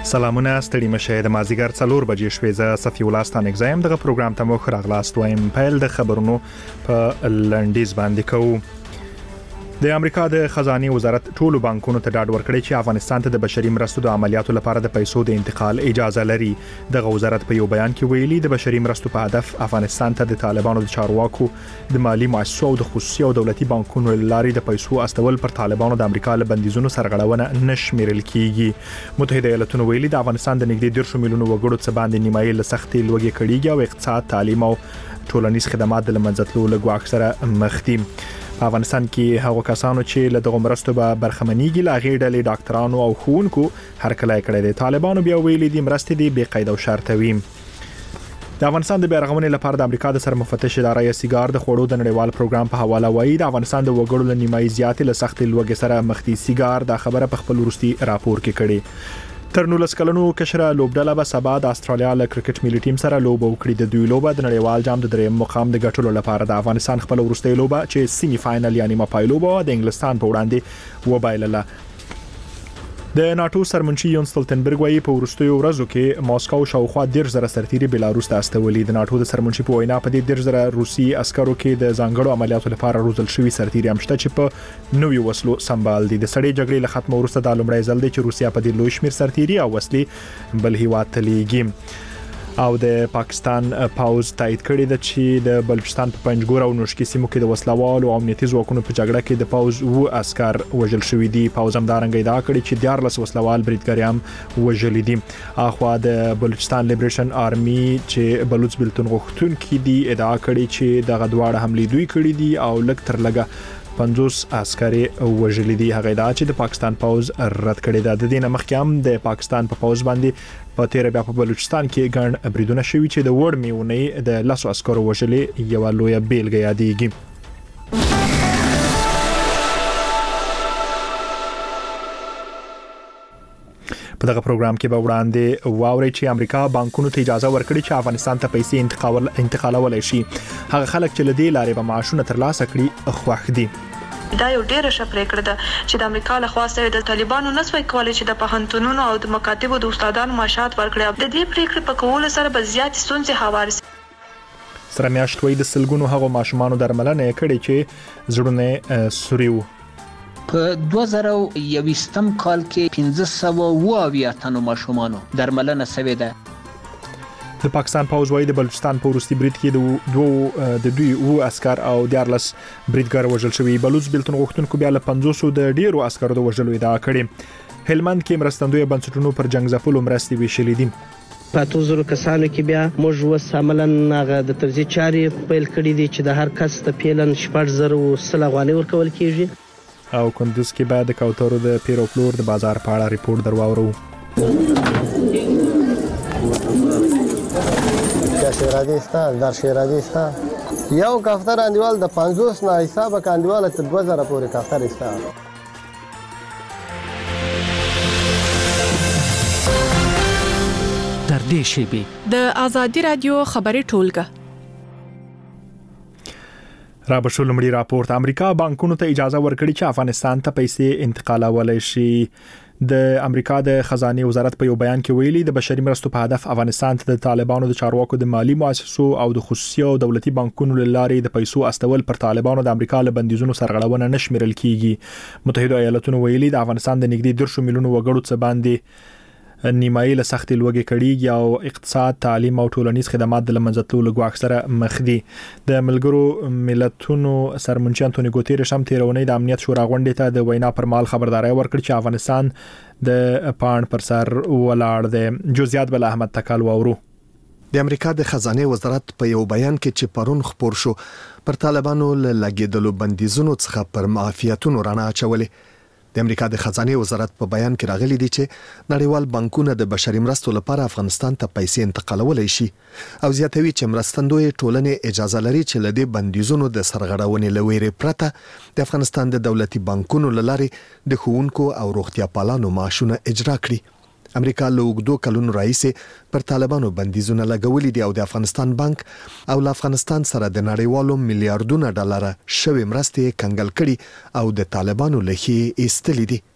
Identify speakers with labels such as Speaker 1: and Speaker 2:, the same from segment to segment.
Speaker 1: سلامونه ستړي مشه د مازیګر 4 بجې شوې ز صفی الله ستانک زایم دغه پروګرام ته مو خراغلاست وایم پیل د خبرونو په لنډیز باندې کوو. د امریکا د خزانه وزارت ټولو بانکونو ته ډاډ ورکړی چې افغانستان ته د بشري مرستو د عملیاتو لپاره د پیسو د انتقال اجازه لري. دغه وزارت په یو بیان کې ویلي د بشري مرستو په هدف افغانستان ته د طالبانو د چارواکو د مالی مؤسسو او د خصوصي او دولتي بانکونو لارې د پیسو استول پر طالبانو د امریکا له بندیزونو سرغړونه نشمیرل کیږي. متحده ایالاتونو ویلي د افغانستان د نږدې 10 میلیونو وګړو څخه باندې نیمایي له سختي لوږې کړيږي او اقتصاد، تعلیم او ټولنیز خدمات د لمنځتلو له اکثره مخ دي. په افغانستان کې هغو کسانو چې له دغه مرستو به برخمنېږي لا غیر ډلې ډاکټرانو او ښوونکو هرکلی کړی دی. طالبانو بیا ویلي دي مرستې دي بې قید او شرط وي. د افغانستان د بیرغمنې لپاره د امریکا د سرمفتش اداره سیګار د خوړو د نړیوال پروګرام په حواله وایي د افغانستان د وګړو له نیمایي زیاتې له سختې لوږې سره مخ دي. سیګار دا خبره په خپل وروستي راپور کې کړې. تر 19 کلنو کشره لوبډله به سبا د استرالیا له کرکټ ملي ټیم سره لوبه وکړي. د دوی لوبه د نړیوال جام د دریم مقام د ګټلو لپاره د افغانستان خپل وروستي لوبه چې سیمي فائنل یعنی مپای لوبه د انګلستان په وړاندې وبایلله. د ناتو سرمنشي یون ستولتنبرګ وايي په وروستیو ورځو کې ماسکو شاوخوا 10,000 سرتیري بلاروس ته استولي. د ناتو د سرمنشي په وینا په دې 10,000 روسي عسکرو کې د ځانګړو عملیاتو لپاره روزل شوي سرتیري هم شته چې په نوې وسلو سمبال دي. د سړې جګړې له ختمه وروسته د لومړی ځل دی چې روسیا په دې لوی شمیر سرتیري او وسلې بل هیواد ته لیږي. او د پاکستان پاوز تایید کړی دی چې د بلوچستان په پنجګور او نوشکی سیمو کې د وسلوالو او امنیتي ځواکونو په جګړه کې د پاوز و عسكر وژل شوی دي. پاوز هم دارنګ ادعا کړې چې 14 وسلوال بریدګریام وژل دي. اخوا د بلوچستان لیبریشن آرمي چې بلوچ بلتون غوښتونکي دي ادعا کړې چې دغه دواړه حملې دوی کړې دي او لږ تر لږه 50 عسکري وژل دي. هغه ادعا چې د پاکستان پاوز رد کړی دی. د دې نه مخکې هم د پاکستان په پاوز باندې په تیر بیا په بلوچستان کې ګڼ بریدونه شوي چې د وړ میونې د لاسو عسکرو وژلې یو لوی بیلګه یادېږي. په دغه پروګرام کې به وړاندې واوري چې امریکا بانکونو ته اجازه ورکړي چې افغانستان ته پیسې انتقالولای شي. هغه خلک چې لدی لارې به معاشونه ترلاسه کړي خوښ دي.
Speaker 2: دا یو ډیره ښه پریکړه ده چې د امریکا له خوا د طالبانو نسوي کولای چې د پوهنتونونو او د مکاتبو د استادانو معاشات ورکړي. د دې پریکړې په کولو سره به زیات ستونزې هوار شي.
Speaker 1: سره میاشتوي د سلګونو هغو ماشومانو درملنه کړي چې زړونه سوريو.
Speaker 3: په 2021 کال کې 1520 تنو ماشومانو درملنه شوې ده.
Speaker 1: د پاکستان پاوز وايي د بلوچستان په وروستي برید کې د دوی و عسكر او 14 بریدګر وژل شوی. بلوچ بلتون غوښتونکو بیا له 500 د ډیرو عسکرو د وژلو ادعا کړې. هلمند کې مرستندوی بنسټونو پر جنگ ځپلو مرستې ویشلې دي.
Speaker 4: په 2000 کسانو کې بیا موږ وساملن هغه د ترځي چاري پیل کړې دي چې د هر کس ته پیلن 4000 افغانۍ ورکول کیږي.
Speaker 1: او کندوز کې بعد د کوترو د پیرو فلور د بازار په اړه ریپورت درواورو.
Speaker 5: شیرازي ستا در شیرازي ستا یو کافتر اندوال د 50 نه حساب کاندواله تر 2000 پورې کافتر ستا.
Speaker 6: در دې شی
Speaker 2: د ازادي رادیو خبري ټولګه
Speaker 1: را بشول مړي راپورټ. امریکا بانکونو ته اجازه ورکړي چې افغانستان ته پیسې انتقالولای شي. د امریکا د خزانه وزارت په یو بیان کې ویلي د بشري مرستو په هدف افغانستان ته د طالبانو د چارواکو د مالی مؤسسو او د خصوصي او دولتي بانکونو لارې د پیسو استول پر طالبانو د امریکا له بندیزونو سرغړونه نشمیرل کیږي. متحده ایالاتونو ویلي د افغانستان د نږدې 10 میلیونو وګړو څخه باندې نیمایي له سختي لوږې کړيږي او اقتصاد، تعلیم او ټولنیز خدمات د لمنځتلو له اکثره مخ دي. د ملګرو ملتونو سرمنشي انټونی ګوتيريش هم تیرونی د امنیت شورا غونډې ته د وینا پر مال خبرداري ورکړه چې افغانستان د پاند پر سر ولاړ دی. جزئیات بل احمد تکال وورو.
Speaker 7: د امریکا د خزانه وزارت په یو بیان کې چې پرون خبر شو پر طالبانو لګیدلو بندیزونو څخه پر معافیتونو رانه اچولې. د امریکا د خزانه وزارت په بیان کې راغلي دي چې نړیوال بانکونه د بشري مرستو لپاره افغانستان ته پیسې انتقالولای شي او زیاتوي چې مرستندوی ټولنې اجازه لري چې لدی بندیزونو د سرغړونې لويري پرته د افغانستان د دولتي بانکونو لارې د ښوونکو او روغتیا پالانو معاشونه اجرا کړي. امریکا له وګړو کلونو راځي پر طالبانو بندیزونه لګولې دي او د افغانستان بانک او له افغانستان سره د نړیوالو میلیارډونو ډالر شوی مرستې کنګل کړي او د طالبانو لخي ایستلې دي.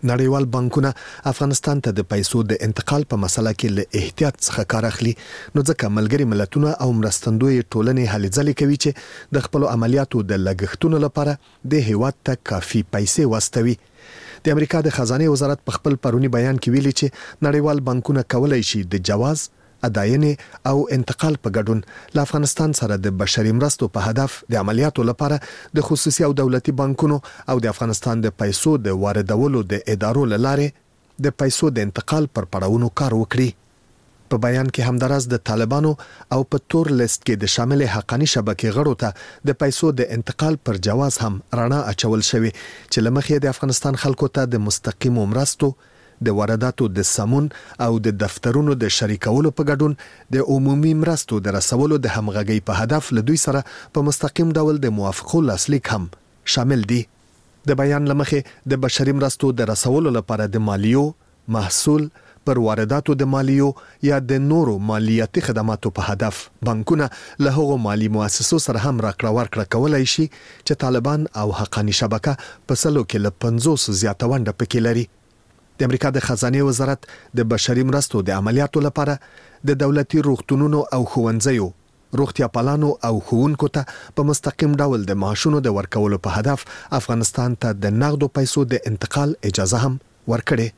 Speaker 7: نړیوال بانکونه افغانستان ته د پیسو د انتقال په مسله کې له احتیاط څخه کار اخلي، نو ځکه ملګری ملتونه او مرستندوی ټولنې هلې ځلې کوي چې د خپل عملیاتو د لګښتونو لپاره د هیواد ته کافي پیسې واستوي. د امریکا د خزانه وزارت په خپل پرونی بیان کې ویلي چې نړیوال بانکونه کولای شي د جواز اداینې او انتقال په ګډون له افغانستان سره د بشري مرستو په هدف د عملیاتو لپاره د خصوصي او دولتي بانکونو او د افغانستان د پیسو د واردولو د ادارو لاره د پیسو د انتقال پر پړاوونو کار وکړي. په بیان کې همداراز د طالبانو او په تور لیست کې د شامل حقانی شبکې غړو ته د پیسو د انتقال پر جواز هم رڼا اچول شوی چې لمخې د افغانستان خلکو ته د مستقیم مرستو د وارداتو د سمون او د دفترونو د شریکولو په ګډون د عمومي مرستو د رسولو د همغږي په هدف له دوی سره په مستقیم ډول د موافقو لاسلیک هم شامل دي. د بیان لمخې د بشري مرستو د رسولو لپاره د مالیو، محصول پر وارداتو د مالیو یا د نورو مالیاتي خدماتو په هدف بانکونه له هغو مالی مؤسسو سره هم راکړه ورکړه کولای شي چې طالبان او حقانی شبکه په سلو کې له 50 زیاته ونډه پکې لري. د امریکا د خزانه وزارت د بشري مرستو د عملیاتو لپاره د دولتي روغتونونو او ښوونځیو، روغتیا پالانو او ښوونکو ته په مستقیم ډول د معاشونو د ورکولو په هدف افغانستان ته د نغدو پیسو د انتقال اجازه هم ورکړي.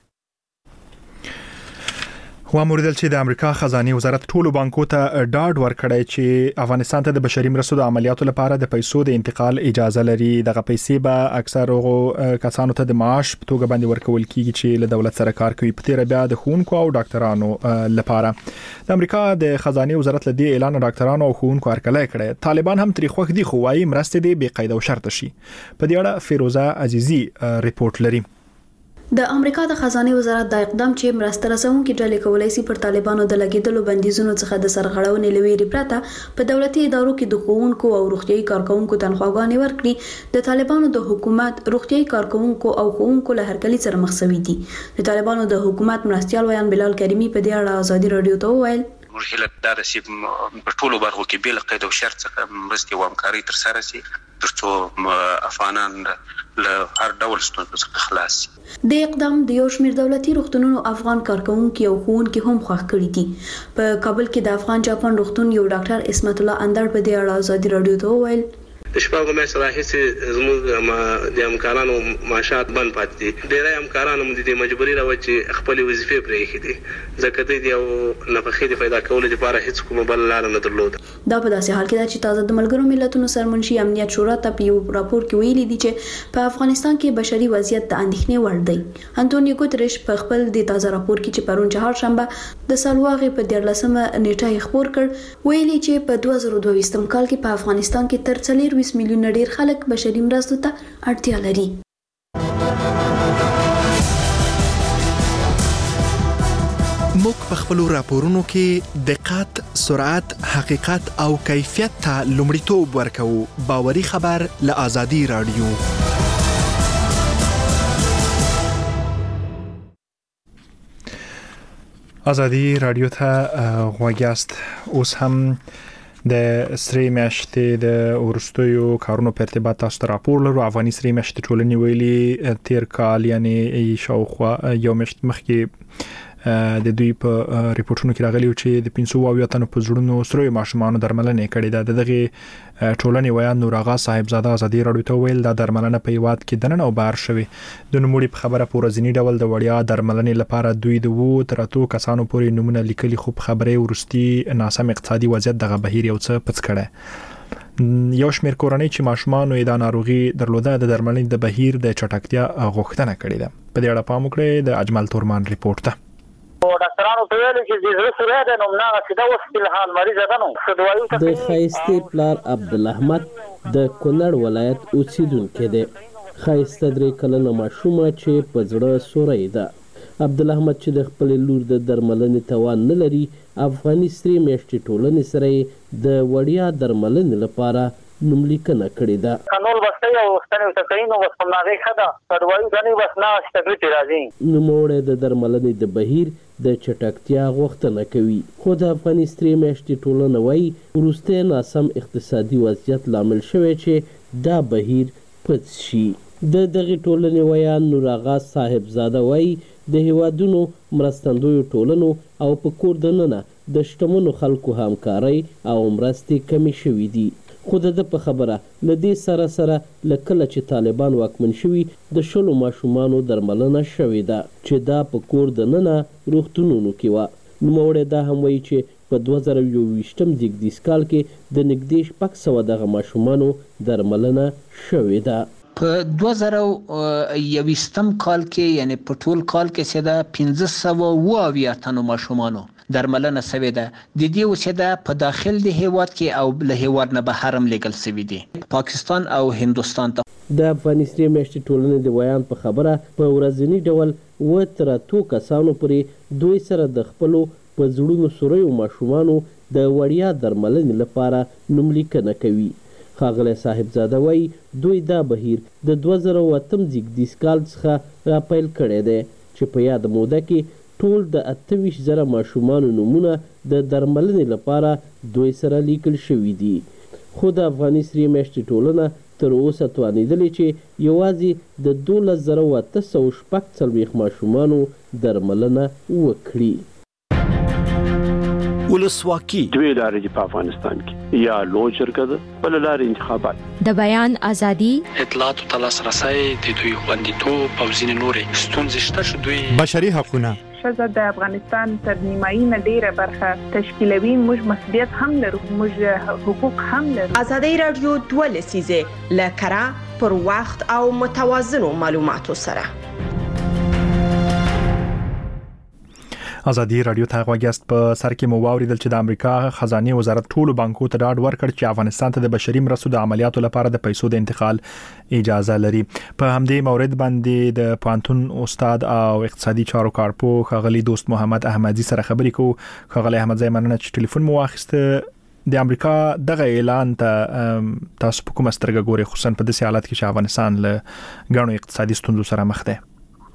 Speaker 1: واموردل چې د امریکا خزانه وزارت ټولو بانکو ته ډاډ ورکړی چې افغانستان ته د بشري مرستو د عملیاتو لپاره د پیسو د انتقال اجازه لري. دغه پیسې به اکثر کسانو ته د معاش په توګه باندې ورکول کیږي چې له دولت سره کار کوي. په تیر بیا د ښوونکو او ډاکټرانو لپاره د امریکا د خزانه وزارت له دې اعلان ډاکټرانو او ښوونکو هرکلی کړی. طالبان هم تری خوښ دي خو وايي مرستې دې بې قید او شرط شي. په دې اړه فیروزه عزیزی ریپورت لري.
Speaker 6: د امریکا د خزانه وزارت د اقدام چې مرسته رسونکي ډلې کولای شي پر طالبانو د لګیدلو بندیزونو څخه د سرغړونې لوي پرته په دولتي ادارو کې د ښوونکو او روغتيایي کارکونکو تنخواګانې ورکړي. د طالبانو د حکومت روغتيایي کارکونکو او ښوونکو له هرکلي سره مخ شوي دي. د طالبانو د حکومت مرستيال ویان بلال کریمی په دې اړه ازادي رادیو ته وویل
Speaker 8: مرحله دا د سیب په ټولو برخو کې بل قید او شرط څخه مرستي او همکاري تر سره شي ترڅو افغانان له هر ډول ستونزو څخه خلاص شي.
Speaker 6: د اقدام د یو شمېر دولتي روغتونونو افغان کارکونکو او ښوونکي هم خوښ کړي دي. په کابل کې د افغان جاپان روغتون یو ډاکټر اسمت الله اندر په دې اړه ازادي رادیو ته وویل
Speaker 9: د شپږو میاشتو راهیسې زموږ د همکارانو معاشات بند پاتې دي. ډېری همکارانو د دې مجبوري راوړي چې خپل وظیفې پرېښې دي ځکه دوی د یو نفقې د پیدا کولو لپاره هیڅ کومه بل لار نه درلوده.
Speaker 6: دا په داسې حال کې ده چې تازه د ملګرو ملتونو سرمنشي امنیت شورا ته په یو راپور کې ویلي دي چې په افغانستان کې بشري وضعیت د اندېښنې وړ دی. انټونیو ګوتریش په خپل د تازه راپور کې چې پرون چهارشنبه د سالواغې په 14مه نیټه خبر کړ ویلي چې په 2022 کال کې په افغانستان کې تر 40 میلیون ډیر خلک بشري مرستو ته اړتیا لري.
Speaker 10: موږ په خپل راپورونو کې دقت، سرعت، حقیقت او کیفیت ته لومړیتوب ورکوو. باوري خبر له آزادي رادیو.
Speaker 1: آزادي رادیو ته غوږ یاست. اوس هم د سری میاشتې د ورستیو کارونو په ارتباط تاسو ته راپور لرو. افغاني سری میاشتې ټولنې ویلي تیر کال یعنی شاوخوا یو میاشت مخکې د دوی په ریپورتونو کې راغلی چې د 500 تنو په زړونو سره ماشومان درملنه کړې ده. دغه ټولنې ویان نور آغا صاحبزاده ازادي رادیو ته ویل دا درملنه په یواد کې دننه او بهر شوی. د نوموړي په خبره پورزنی ډول د وړیا درملنې لپاره دوی د وو تراتو کسانو پورې نمونه لیکلي خو خبره ورستي ناسم اقتصادي وضعیت دغه بهیر یو څه پڅ کړه. یو شمېر کورنۍ چې ماشومان یې د ناروغي درلوده د درملنې د بهیر د چټکتیا غوښتنه کړې ده. په دې اړه پام وکړئ د اجمل تورمان ریپورت ته.
Speaker 11: ډاکټرانو ته ویل چې د زړه سره د نومناغه سیده اوس په حال مریض ده نو خدوایي ته
Speaker 4: د خایسته پلار عبدالرحمت د کونړ ولایت اوسیدونکو دی. خایسته درې کلنه ماشومه چې په زړه سوري ده. عبدالرحمت چې د خپل لور د درملنې توان نه لري افغاني سری میاشتې ټولنې سره د وړیا درملنې لپاره نوملیکنه کړې ده.
Speaker 11: قانون بسته او ستنې تکینو بس په ناغه خدا خدوایي غني بس نه استګریټ راځي.
Speaker 4: نوموړی د درملنې د بهیر د چټکتیا غوښتنه کوي خو د افغاني سری میاشتې ټولنه وايي وروسته ناسم اقتصادي وضعیت لامل شوی چې دا بهیر پڅ شي. د دغې ټولنې ویان نور آغا صاحب زاده وایي د هیوادونو مرستندویو ټولنو او په کور دننه د شتمنو خلکو همکارۍ او مرستې کمې شوي دي. خو د ده په خبره له دې سره سره له کله چې طالبان واکمن شوي د 10 ماشومانو درملنه شوې ده چې دا په کور دننه روغتونونو کې وه. نوموړی دا هم وایي چې په 2021 زیږدیز کال کې د نږدې 600 دغه ماشومانو درملنه شوې ده.
Speaker 3: په 2021 کال کې یعنی په ټول کال کې چې دا 1520 تنو ماشومانو درملنه شوې ده. د دې اوسېده په داخل د هیواد کې او له هیواد نه بهر هم لیږل شوي دي پاکستان او هندوستان ته.
Speaker 4: د افغاني سرې میاشتې ټولنې د ویان په خبره په ورځني ډول 7 تر 8 کسانو پورې دوی سره د خپلو په زړونو سوریو ماشومانو د وړیا درملنې لپاره نوملیکنه کوي. ښاغلی صاحبزاده وایي دوی دا بهیر د 2008 زیږدیز کال څخه راپیل کړی دی چې په یاده موده کې ټول د 28,000 ماشومانو نومونه د درملنې لپاره دوی سره لیکل شوي دي. خو د افغاني سرې میاشتې ټولنه تر اوسه توانېدلې چې یوازې د 12,840 ماشومانو درملنه وکړي.
Speaker 12: ولسواکي دوی لارې دي په افغانستان کې، یا لوی جرګه ده بل لارې انتخابات.
Speaker 13: د بیان ازادي،
Speaker 14: اطلاعاتو ته لاسرسی، د دوی خوندیتوب او ځینې نورې ستونزې شته چې دوی
Speaker 15: بشري حقونه
Speaker 16: ښځه د افغانستان تر نیمایي نه ډیره برخه تشکیلوي. موږ مسؤلیت هم لرو، موږ حقوق هم لرو.
Speaker 17: ازادي رادیو 2 لسیزه لکره پر وخت او متوازنو معلوماتو سره.
Speaker 1: ازادي رادیو ته غوږیاست. په سر کې مو واوریدل چې د امریکا خزانه وزارت ټولو بانکو ته ډاډ ورکړ چې افغانستان ته د بشري مرستو د عملیاتو لپاره د پیسو د انتقال اجازه لري. په همدې مورد باندې د پوهنتون استاد او اقتصادي چارو کارپو ښاغلي دوست محمد احمدي سره خبرې کوو. ښاغلي احمدزی مننه چې ټلیفون مو واخیسته. د امریکا دغه اعلان ته تاسو په کومه سترګه ګورئ، خصوصا په داسې حالت کې چې افغانستان له غنو اقتصادي ستونزو سره مخ دی؟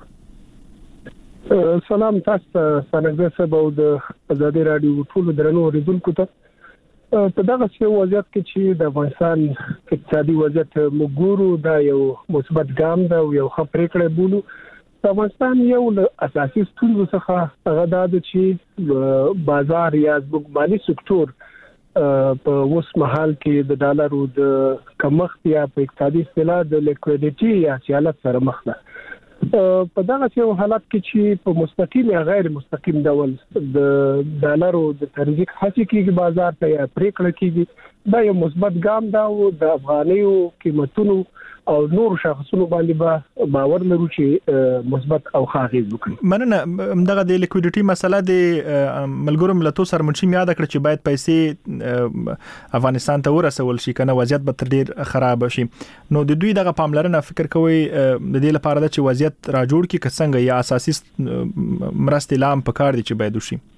Speaker 18: سلام تاسو ته سنګه سبا د ازادي رادیو ټول درنو اوریدونکو ته. په دغه وضعیت کې چې د افغانستان اقتصادي وضعیت موږ دا یو مثبت ګام ده او یو ښه پریکړه بولو. د افغانستان یو له اساسي ستونزو څخه هغه دا ده چې بازار یا مالي سکتور په اوس مهال کې د ډالرو د کمښت یا په اقتصادي اصطلاح د لیکویډیټي یا حالت سره مخ ده. په دغه یو حالت کې چې په مستقیم یا غیر مستقیم ډول د ډالرو د ترجیح هڅه کیږي بازار ته یا پریکړه کیږي، دا یو مثبت ګام ده او د افغانیو قیمتونو او نور شخصونو باندې به باور لرو چې مثبت او ښه اغیز وکړي.
Speaker 1: مننه. دغه د لیکویډیټي مسله د ملګرو ملتونو سره منشي یاد کړ چې باید پیسې افغانستان ته ورسول شي، کنه وضعیت به تر ډیر خراب شي. نو د دوی دغه پاملرنه فکر کوي د دې لپاره چې وضعیت را جوړ کی څنګه یا اساسي مرستې لام پکار دي چې باید وشي؟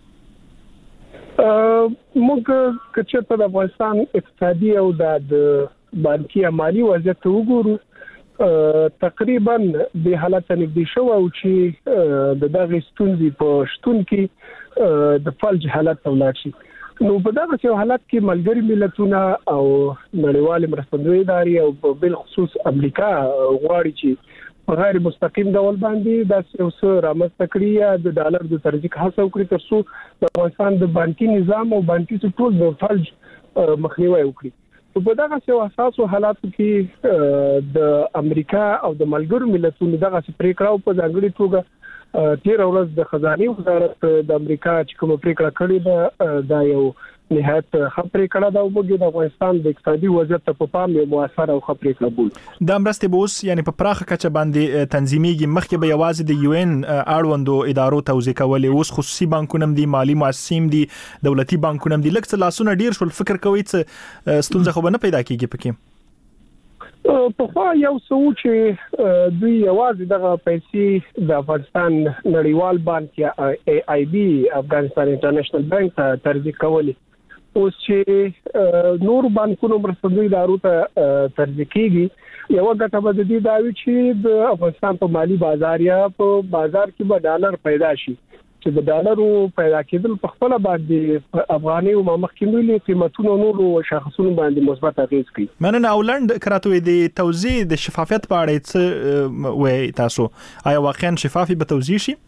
Speaker 18: موږ کچته د افغانستان اقتصادي او د بانکي مالی وضعیت وګورو، تقریبا د حالت نږدې شو او چې د دغه ستونزې په شتون کې د فلج حالت ولاړ شي. نو په دغه حالت کې ملګری ملتونه او نړیوال مرستندوی ادارې او بل خصوص امریکا غواړي چې په غیر مستقیم ډول باندې د اوسه رامنځته کړي یا د ډالر د ترجیح هڅه وکړي ترڅو د افغانستان د بانکي نظام او بانکي سکتور د فلج مخنیوي وکړي. په دغه یو اساسو حالاتو کې د امریکا او د ملګرو ملتونو دغه پریکړه په ځانګړي توګه 13 ورځ د خزانه وزارت د امریکا چې کوم پریکړه کړې ده دا یو نهایت ښه پریکړه ده او موږ د افغانستان د اقتصادي وضعیت په پام یو موثر او ښه پریکړه بولو.
Speaker 1: د مرستې به اوس یعنی په پراخه کچه باندې تنظیمېږي، مخکې به یوازې د UN اړوندو ادارو توزیع کولې، اوس خصوصي بانکونه دي، مالی مؤسسین دي، دولتي بانکونه دي. لکه لاسونه ډیر شول، فکر کوي چې ستونزه خو نه پیدا کیږي پکې؟
Speaker 18: په خو یو څو چې دوی یوازې دغه پیسې د افغانستان نړیوال بانک یا AIB افغانستان انټرنیشنل بانک ته ترجیح کولې، اوس چې نور بانکونو مرستندوی ادارو ته ترجیح کیږي، یو ګټه به د دې دا وي چې د افغانستان په مالی بازار یا په بازار کې به ډالر پیدا شي چې د ډالرو پیدا کېدل په خپل باندې افغاني او مخکینی قیمتونو نورو شاخصونو باندې مثبت اغیز کوي.
Speaker 1: مننه. اولند کراتوي د توزیع د شفافیت په اړه څه وایي تاسو؟ آیا واقعا شفافي به توزیع شي؟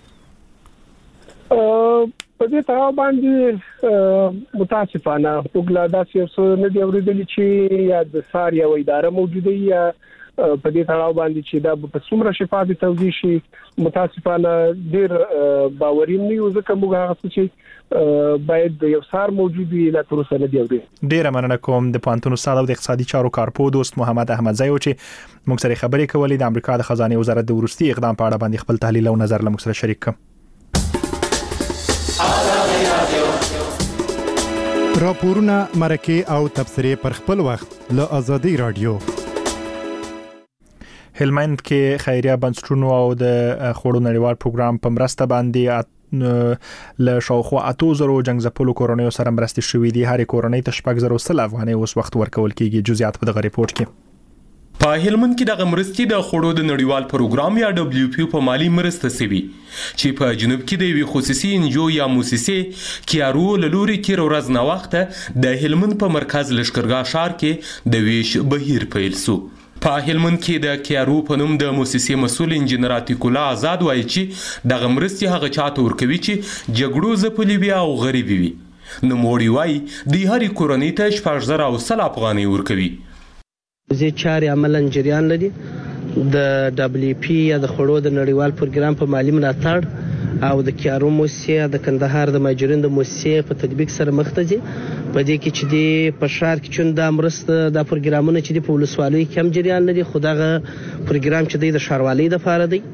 Speaker 18: په دې تړاو باندې متاسفانه وګړه داسې څه نه دی اوریدلی چې یا د سار یا اداره موجوده یا په دې تړاو باندې چې دا په څومره شفافي توزیع شي متاسفانه ډیر باوري نه یو ځکه موږ هغه چې باید یو سار موجود وي لا تر اوسه نه دی اوریدلی.
Speaker 1: ډیر مننه کوم د پانتون استاد او د اقتصادي چارو کارپو دوست محمد احمدزی او چې موږ سره خبرې کولې د امریکا د خزانه وزارت د ورستي اقدام په اړه باندې خپل تحلیل او نظر له موږ سره شریک کړ.
Speaker 13: راپورونه مرکه او تبصره پر خپل وخت له آزادي رادیو.
Speaker 1: هلمند کې خیریه بنسټونو او د خوړو نړیوال پروګرام په مرسته باندې له شاوخوا 8000 جنگزپلو کورنیو سره مرستې شوې دي. هر کورنۍ ته 8000 افغانۍ اوس وخت ورکول کیږي. جزئیات په دغه ریپورت کې.
Speaker 15: په هلمند کې د مرستې د خوړو د نړیوال پروګرام یا WFP په مالی مرسته سوي چې په جنوب کې د یو خصوصي انجو یا مؤسسې کیارو لوري کې ورځ نه وخت د هلمند په مرکز لشکرګاه شهر کې د ویش بهیر پیل سو. په هلمند کې د کیارو په نوم د مؤسسې مسول انجنیر عتیق الله آزاد وایي چې د مرستې هغه چاته ورکوي چې جګړو ځپلي وي او غریبي وي. نو موړي وایي د هر کورنۍ ته 8000 افغانۍ ورکوي.
Speaker 19: زه چاري عملاً جریان لري د WFP یا د خوړو د نړیوال پروګرام په مالی ملاتړ او د کیارو مؤسسه د کندهار د ماجرین د مؤسسه په تطبیق سره مخ ته دي. په دې کې چې د پشار کې چون د مرسته د پروګرامونو چې د ولسوالۍ کم جریان لري خو دغه پروګرام چې د شاروالۍ د فار دی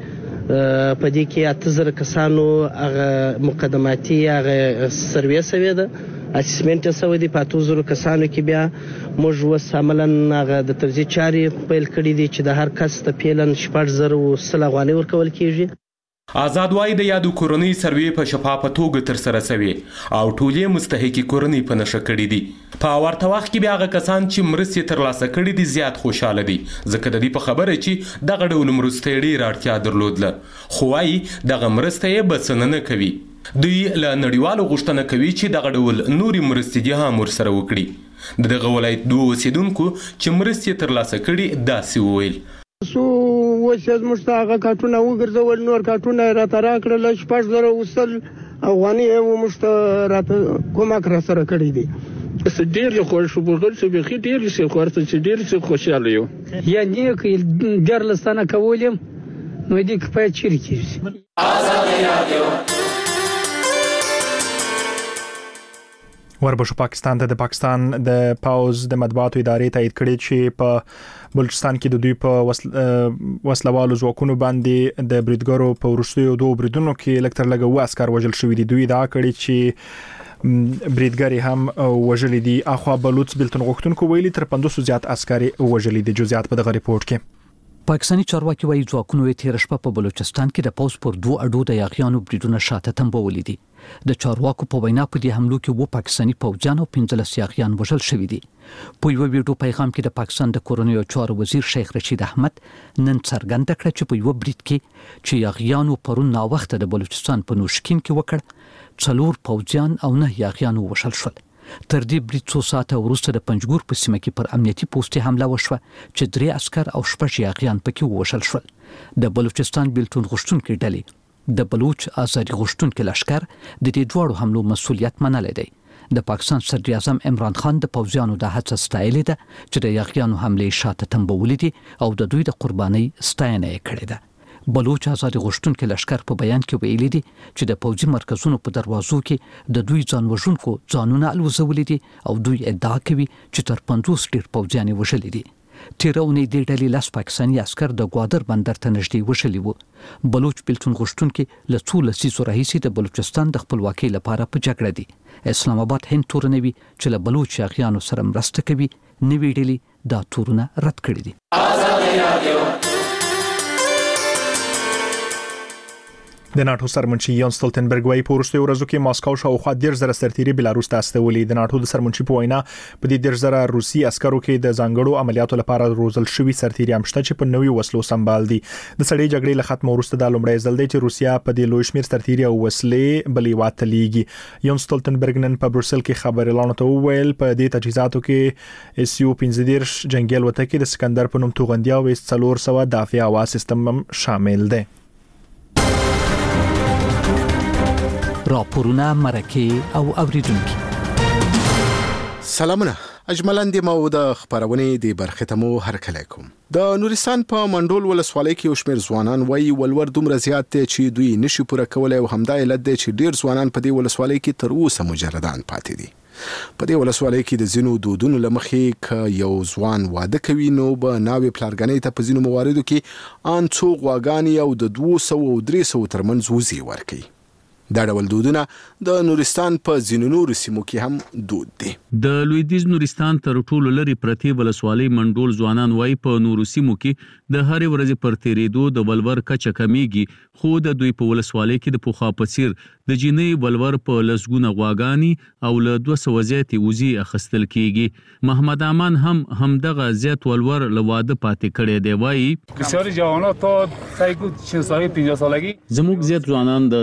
Speaker 19: په دې کې 8000 کسانو هغه مقدماتي هغه سروې سوي ده اسسمنت سوي دي. په 8000 کسانو کې بیا موږ وس عملاً هغه د ترځي چاري پیل کړی دي چې د هر کس ته پیلن 8000 افغانۍ ورکول کیږي.
Speaker 15: آزاد وای د یادو کورنۍ سروې په شفافه توګه تر سره سوي او ټولې مستحقي کورنۍ په نشه کړې دي. په ورته وخت کې بیا هغه کسان چې مرستې ترلاسه کړي دي زیات خوشاله دي ځکه د دې په خبره چې دغه ډول مرستې ډېر اړتیا درلودله خو وايي دغه مرستې یې بسنه نه کوي. دوی له نړیوالو غوښتنه کوي چې دغه ډول نوري مرستې دي هم ورسره وکړي. دغه ولایت دوه اوسیدونکو چې مرستې ترلاسه کړي داسې وویل.
Speaker 20: سو وسیز مشتاقه کارتونه وګرځول نور کارتونه راته راکړل 8000 وصل افغاني او مشتراته کومک را سره کړی دي.
Speaker 21: ډېر خوښ شو بغل چې به ډېر څه خورته چې ډېر څه خوشاله یو
Speaker 20: یا نه کې ډېر لستانه کولم نو دې کفایت چیرې کیږي.
Speaker 1: آزادي رادیو. وربشو پاکستان ته د پاکستان د پاوز د مطبوعاتو ادارې تایید کړی چې په بلوچستان کې د دوی په وسلوالو ځواکونو باندې د بریدګرو په وروستیو دوه بریدونو کې لکتر لګو عسكر وژل شوی دي. دوی دا کړی چې بریدګری هم وژل دي. اخوا بلوچ بلتون غوښتونکو ویلي تر 500 زیات عسكر وژل دي. جزئیات په دغه ریپورت کې.
Speaker 22: پاکستانی چارواکي وايي ځواکونو یې تیر شپه په بلوچستان کې د پوز پر دوه اډو د یاغیانو بریدونه شاته تنبولې دي. د چارواکو په وینا په دې حملو کې و پاکستانی پوځیان او 15 یاغیان وژل شوي دي. په یو ویډیو پیغام کې د پاکستان د کورونیو چارو وزیر شیخ رشید احمد نن څرګنده کړه چې په یو برید کې چې یاغیانو پرون نا وخت د بلوچستان په نوشکین کې وکړ 4 پوځیان او 9 یاغیان وژل شول. تر دې برید 2 ساعته وروسته د پنجګور په سیمه کې پر امنیتي پوسټ حمله وشوه چې 3 عسكر او 6 یاغیان پکې وژل شول. د بلوچستان بلتون غوښتونکو ډلې د بلوچ آزادي غوښتونکو لشکر د دې دوړو حملو مسؤلیت منلای دی. د پاکستان صدر اعظم عمران خان د پوځیانو د هڅه ستایلې ده چې د یاغیانو حمله شاته تنبولې دي او د دوی د قرباني ستاینه یې کړې ده. بلوچ آزادي غوښتونکو لشکر په بیان کې ویلي دي چې د پوځي مرکزونو په دروازو کې د دوی ځان وژونکو ځانونه الوزولې دي او دوی ادعا کوي چې تر 50 ډیر پوځیان وژلي دي. تیرونی د ډلې لاس پاکستاني عسكر د گوادر بندر ته نږدې وشلي وو. بلوچ بلتون غوښتونکو له څو لسیزو راهیسې د بلوچستان د خپلواکۍ لپاره په جګړه دي. اسلام آباد هند تورنوي چې له بلوچ یاغیانو سره مرسته کوي نوې ډلې دا تورونه رد کړي دي.
Speaker 1: د ناتو سرمنشي یان ستولتنبرګ وايي په وروستیو ورځو کې ماسکو شاوخوا 10,000 سرتیري بلاروس ته استولي. د ناتو د سرمنشي په وینا په دې 10,000 روسي عسکرو کې د ځانګړو عملیاتو لپاره روزل شوي سرتیري هم شته چې په نوي وسلو سمبال دي. د سړې جګړې له ختم وروسته د لومړی ځل دی چې روسیا په دې لوی شمېر سرتیري او وسلې بلې واته لیږي. یان ستولتنبرګ نن په بروسل کې خبري اعلان ته وویل په دې تجهیزاتو کې SU 15 جنگي الوتکې د سکندر په نوم توغندي او 400 دافع هوا سیستم هم شامل دي.
Speaker 22: راپورونه مرکه او اوریدونکو
Speaker 2: سلامونه اجملاً د مو د خبرونې د برخه ته مو هرکلی کوم. د نورستان په منډول ولسوالۍ کې یو شمېر ځوانان وایي ولور دومره زیات دي چې دوی نشي پوره کولای او همدا علت دی چې ډیر ځوانان په دې ولسوالۍ کې تر اوسه مجردان پاتې دي. په دې ولسوالۍ کې د زینو دودونو لمخې ک یو ځوان واده کوي نو به ناوې پلارګنۍ ته په زینو مواردو کې ان څو غواګانی او د 200 او 300 ترمنځ وزي ورکي. دا ډول دودونه د نورستان په ځینو نورو سیمو کې هم دود دي.
Speaker 5: د لویدیز نورستان تر ټولو لري پرتی ولسوالۍ منډول ځوانان وای په نورو سیمو کې د هرې ورځې پر تیریدو د ولور کچه کمیږي، خو د دوی په ولسوالۍ کې د پوخا پڅیر د جنې ولور په لسګونه غواګانی او له 200 زیاتې وزي اخستل کیږي. محمد امان هم دغه زیات ولور لواده پاتې کړي دی. وای
Speaker 23: بسیاری جوانان تا سایکو 40 سالگی 50 سالگی
Speaker 5: زموږ زیات ځوانان د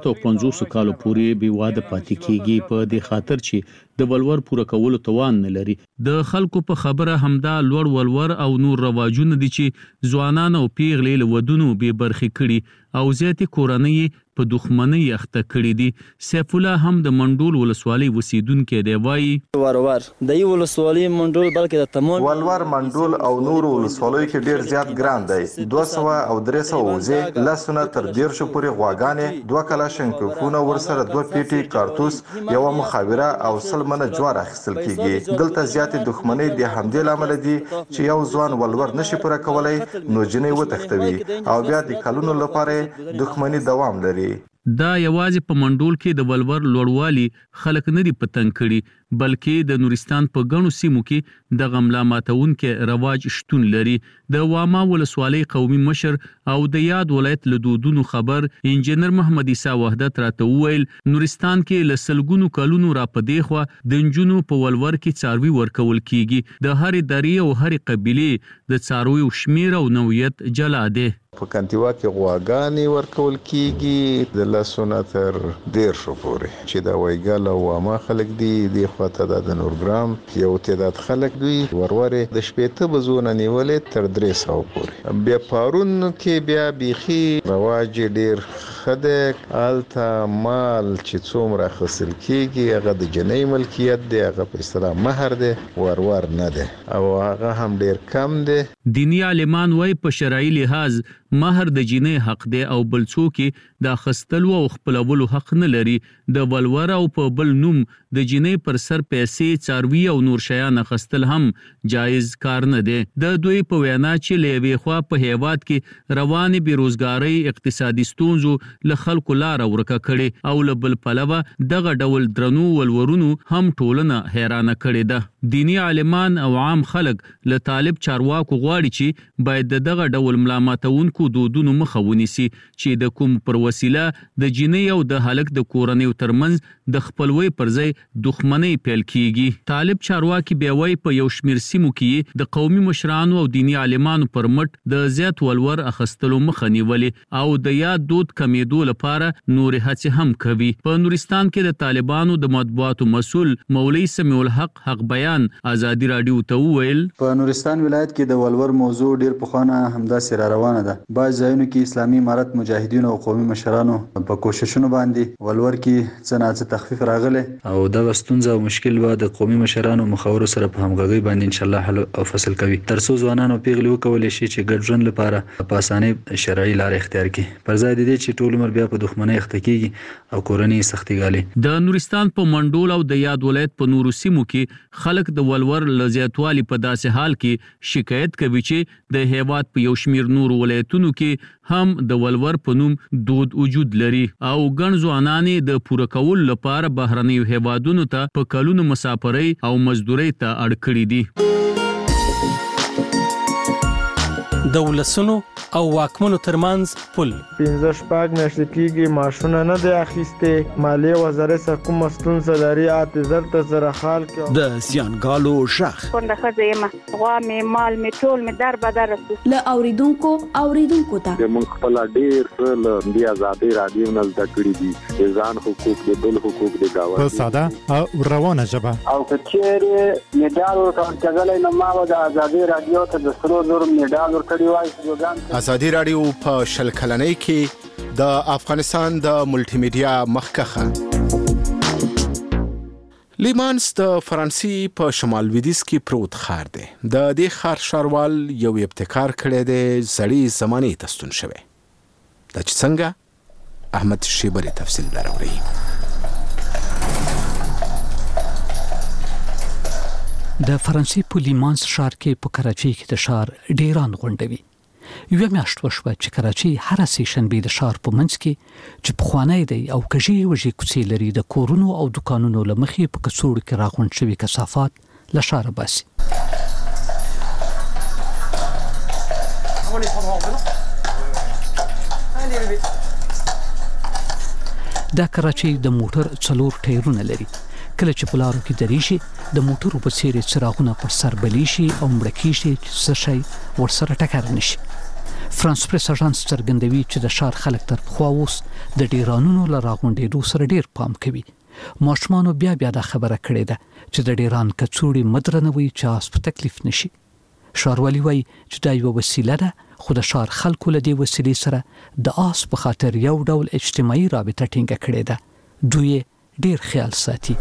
Speaker 5: 40 کالو پورې بې واده پاتې کیږي په دې خاطر چې د ولور پوره کولو توان نه لري. د خلکو په خبره همدا لوړ ولور او نور رواجونه دي چې ځوانان او پیغلې له ودونو به برخې کړي او زیاتې کورنۍ په دښمنۍ اخته کړي دي. سیف الله هم د منډول ولسوالۍ وسیدونکو دی. وایي
Speaker 24: ورور د یو ولسوالۍ منډول بلکې د تمام
Speaker 25: ولور منډول او نور ولسوالۍ کې ډیر زیات ګران دی. 200 او 300 وزي لاسونه تر 150 پورې غواګانې 2 کلاشینکوفونه ورسره 2 پیټي کارتوس یو مخابره او سلمنه جوار اخیستل کیږي. دلته زیاتې دښمنۍ د همدې لامل دي چې یو ځوان ولور نشي پوره کولای نو جنې وتښتوي او بیا د کلونو لپاره دښمنۍ دوام لري.
Speaker 5: دا یوازې په منډول کې د ولور لوړوالي خلک نه دي پتنګ کړي، بلکې د نورستان په غنو سیمو کې د غملا ماتونکو رواج شتون لري. د واما ولسوالۍ قومي مشر او د یاد ولایت له دودونو خبر انجنیر محمد عیسی وحدت راته وویل نورستان کې لسلګونو کلونو را پدې خو د انجونو په ولور کې څاروي ورکول کیږي. د هر دری او هر قبيله د څاروي شمیر او نوعیت جلا ده.
Speaker 26: په کانتیوا کې غواګانی ورکول کیږي د لاسونه تر 150 پورې چې دا وایګل او ما خلک دي د خواته د نورګرام یو تعداد خلک دوی وروري د شپېته بزونه نیولې تر 300 پورې. بیا پارون کې بیا بيخي رواج ډیر خده التا مال چې څومره خسل کیږي هغه د جنۍ ملکیت دی، هغه په اصطلاح مہر دی، ورور نه دی او هغه هم ډیر کم دی.
Speaker 5: دینی عالمان وای په شرعي لحاظ مہر د جنې حق دی او بل څوک د خستلو او خپلولو حق نه لري. د ولور او په بل نوم د جنې پر سر پیسې څاروي او نور شیان خستل هم جایز کار نه دی. د دوی په وینا چې لوي خو په هیواد کې رواني بیروزګاری اقتصادي ستونزو له خلکو لار ورکه کړي او له بل پلوه دغه ډول درنو ولورونو هم ټولنه حیرانه کړي ده. دینی عالمان او عام خلک له طالب چارواکو غواړي چې باید دغه ډول ملامتونکو دودونو مخه ونیسي چې د کوم پر وسیله د جنې او د هلک د کورنۍ ترمنځ د خپلوي پر ځای دښمنۍ پیل کیږي. طالب چارواکي بیا وایي په یو شمیر سیمو کې د قومي مشرانو او دینی عالمانو پر مټ د زیات ولور اخستلو مخه نیولې او د یاد دود کمیدو لپاره نور هڅې هم کوي. په نورستان کې د طالبانو د مطبوعاتو مسول مولوی سمیع الحق حق بیان ازادي رادیو ته وویل
Speaker 27: په نورستان ولایت کې د ولور موضوع ډیر پخوانه همداسې را روانه ده. بعض ځایونو کې اسلامي امارت مجاهدین او قومي مشرانو په کوششونو باندې ولور کې څه نه څه تخفیف راغلی او دا ستونزه او مشکل به د قومي مشرانو مخاورو سره په همغږۍ باندې ان شاء الله حل او فصل کوي ترڅو ځوانانو پیغلي وکولای شي چې ګډ ژوند لپاره په اسانۍ شرعي لار اختیار کړي پر ځای د دې چې ټول عمر بیا په دښمنۍ اخته کیږي او کورنۍ سختي ګالي.
Speaker 5: د نورستان په منډول او د یاد ولایت په نورو سیمو کې خلک د ولور لزیاتوالي په داسې حال کې شکایت کوي چې د هیواد په یو شمیر نور ولایتونو کې هم د ولور په نوم دود وجود لري او ګڼ ځوانان د پوره کول لپاره بهرنیو هیوادونو ته په کلونو مسافرۍ او مزدورۍ ته اړ کړي دي.
Speaker 3: د ولسونو او واکمنو ترمنځ پل
Speaker 6: 15 میاشتې کېږي معاشونه نه دی اخیستې مالیې وزارت څخه کومه ستونزه لري اعتذار ته زره حال کې
Speaker 7: د زیانګالو شخ
Speaker 8: کونډه ښځه یم غوا مې مال مې ټول مې در بدر
Speaker 9: له اوریدونکو ته
Speaker 12: موږ خپل ډېر څه له دې ازادي رادیو نه زده کړي دي ځان حقوق د بل حقوق د گاوند
Speaker 13: په ساده او روانه ژبه
Speaker 10: او کچېره میډال ورکړل نو ما د ازادي رادیو ته د سرو زر میډال ورکړی وای.
Speaker 2: ازادي رادیو په شل کلنۍ کې د افغانستان د ملټي میډیا مخکخه لیمانس د فرانسې په شمال لویدیځ کې پروت ښار دی. د دې ښار ښاروال یو ابتکار کړی دی زړې زمانې ته ستون شوی. دا چې څنګه احمد شیبری تفصیل لري.
Speaker 22: د فرانسې په لیمانس ښار کې په کراچۍ کې د ښار ډیران غونډوي. یو میاشت وشوه چې کراچۍ هر سیشنبه د ښار په منځ کې چې پخوانی دی او کږي وږي کوڅې لري د کورونو او دکانونو لمخې په کڅوړو کې راغونډ شوي کثافات له ښاره باسي. دا کراچۍ د موټر 4 ټایرونه لري. کله چې په لارو کې درېږي د موټرو په څیر څراغونه پر سر بلی شي او مړه کېږي چې څه شی ورسره ټکر نه شي. فرانس پریس اژانس څرګندوي چې د ښار خلک تر پخوا اوس د ډیرانونو له راغونډېدو سره ډیر پام کوي. ماشومانو بیا دا خبره کړې ده چې د ډیران کڅوړې مدرنوي چې آس په تکلیف نشي. ښاروالي وایي چې دا یوه وسیله ده خو د ښار خلکو له دې وسیلې سره د آس په خاطر یو ډول اجتماعي رابطه ټینګه کړې ده. دوی ډیر خیال ساتي.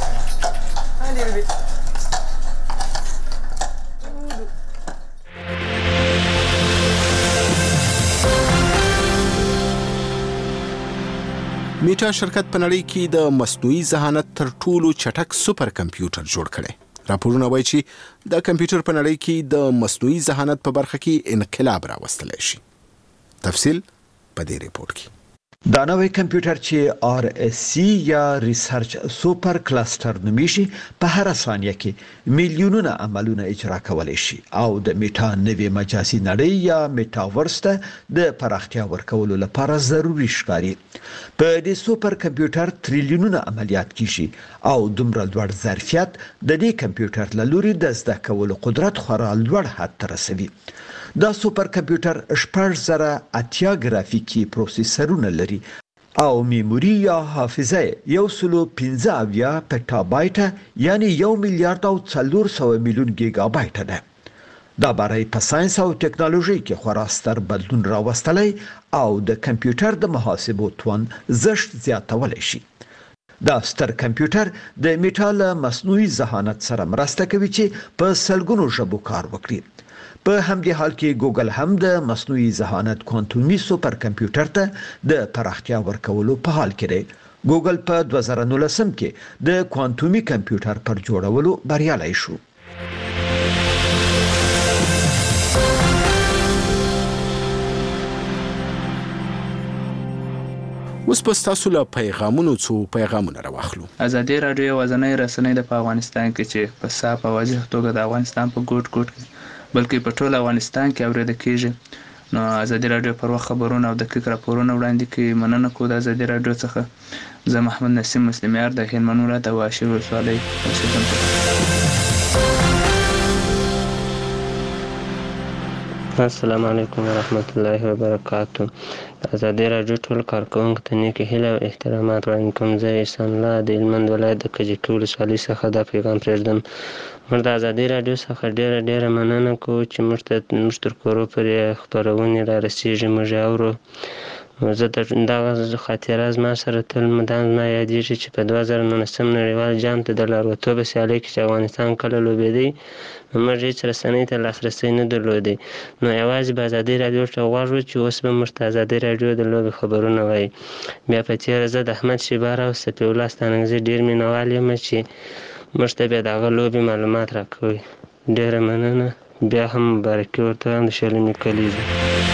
Speaker 2: میټا شرکت په نړۍ کې د مصنوعي ذهانت تر ټولو چټک سوپر کمپیوټر جوړ کړي. راپورونه وایي چې د کمپیوټر په نړۍ کې د مصنوعي ذهانت په برخه کې انقلاب راوستلی شي. تفصیل په دې ریپورت کې.
Speaker 7: دا نوې کمپیوټر چې RSC یا ریسرچ سوپر کلستر نومیږي په هر ثانیه کې میلیونونه عملونه اجرا کولای شي او د میټا نوې مجازي نړۍ یا میټاورس ته د پراختیا ورکولو لپاره ضروري ښکاري. په دې سوپر کمپیوټر تریلیونونه عملیات کیږي او دومره لوړ ظرفیت د دې کمپیوټر له لوري د زده کولو قدرت خورا لوړ حد ته رسوي. دا سوپر کمپیوټر 8080 گرافیکي پروسیسرونه لري او میموري یا حافظه 115 پټا بایټ یعنی 1 میلیارډ او 400 میلیون گیگا بایټ ده. دا برای په ساينس او ټکنالوژي کې خورا ستر بدلون راوستلی او د کمپیوټر د محاسبو توان زشت زیاتولی شي. دا ستر کمپیوټر د میټال مصنوعي ذهانت سره مرسته کوي چې په سلګونو ژبو کار وکړي. په همدې حال کې ګوګل هم د مصنوعي ذهانت کوانتومي سوپر کمپیوټر ته د پراختیا ورکولو په حال کې دی. ګوګل په 2019 کې د کوانتومي کمپیوټر پر جوړولو بریالی شو.
Speaker 2: اوس په تاسو له پیغامونو راوخلو.
Speaker 11: ازادي رادیو وزنۍ رسنۍ د افغانستان کې چې په صاف او واضح توګه د افغانستان په ګوټ کې بلکې په ټول افغانستان کې اوریدل کیږي. نو ازادي رادیو پر وخت خبرونه او دقیق راپورونه وړاندې کوي. مننه کوم د ازادي رادیو څخه. زه محمد نسیم مسلمیار د هلمند ولایت واشیر ولسوالۍ اوسیدونکی.
Speaker 28: السلام علیکم ورحمت الله وبرکاته. ازادي رادیو ټول کارکونکو ته نیکې هیلې او احترامات وړاندې کوم. زه احسان الله د هلمند ولایت د کجکي ولسوالۍ څخه دا پیغام پرېږدم. موږ د ازادي رادیو څخه ډېره مننه کوو چې موږ تر کورو پورې خپرونې را رسېږي، موږ یې اورو. زه دغه خاطره زما سره تل مدام زما یادېږي چې په 2019 نړیوال جام ته د لاروتو په سیالۍ کې چې افغانستان کله لوبېدی نو موږ هېڅ رسنۍ ته لاسرسی نه درلودی. نو یوازې به ازادي رادیو ته غوږ و چې اوس به موږ ته ازادي رادیو د لوبې خبرونه وایي. بیا په تېره زه د احمد شیبار او صفي الله ستانکزي ډېر مینهوال یم چې موږ ته بیا د هغه لوبې معلومات راکوي. ډېره مننه. بیا هم مبارکي ورته وایم د شلمې کلیزې.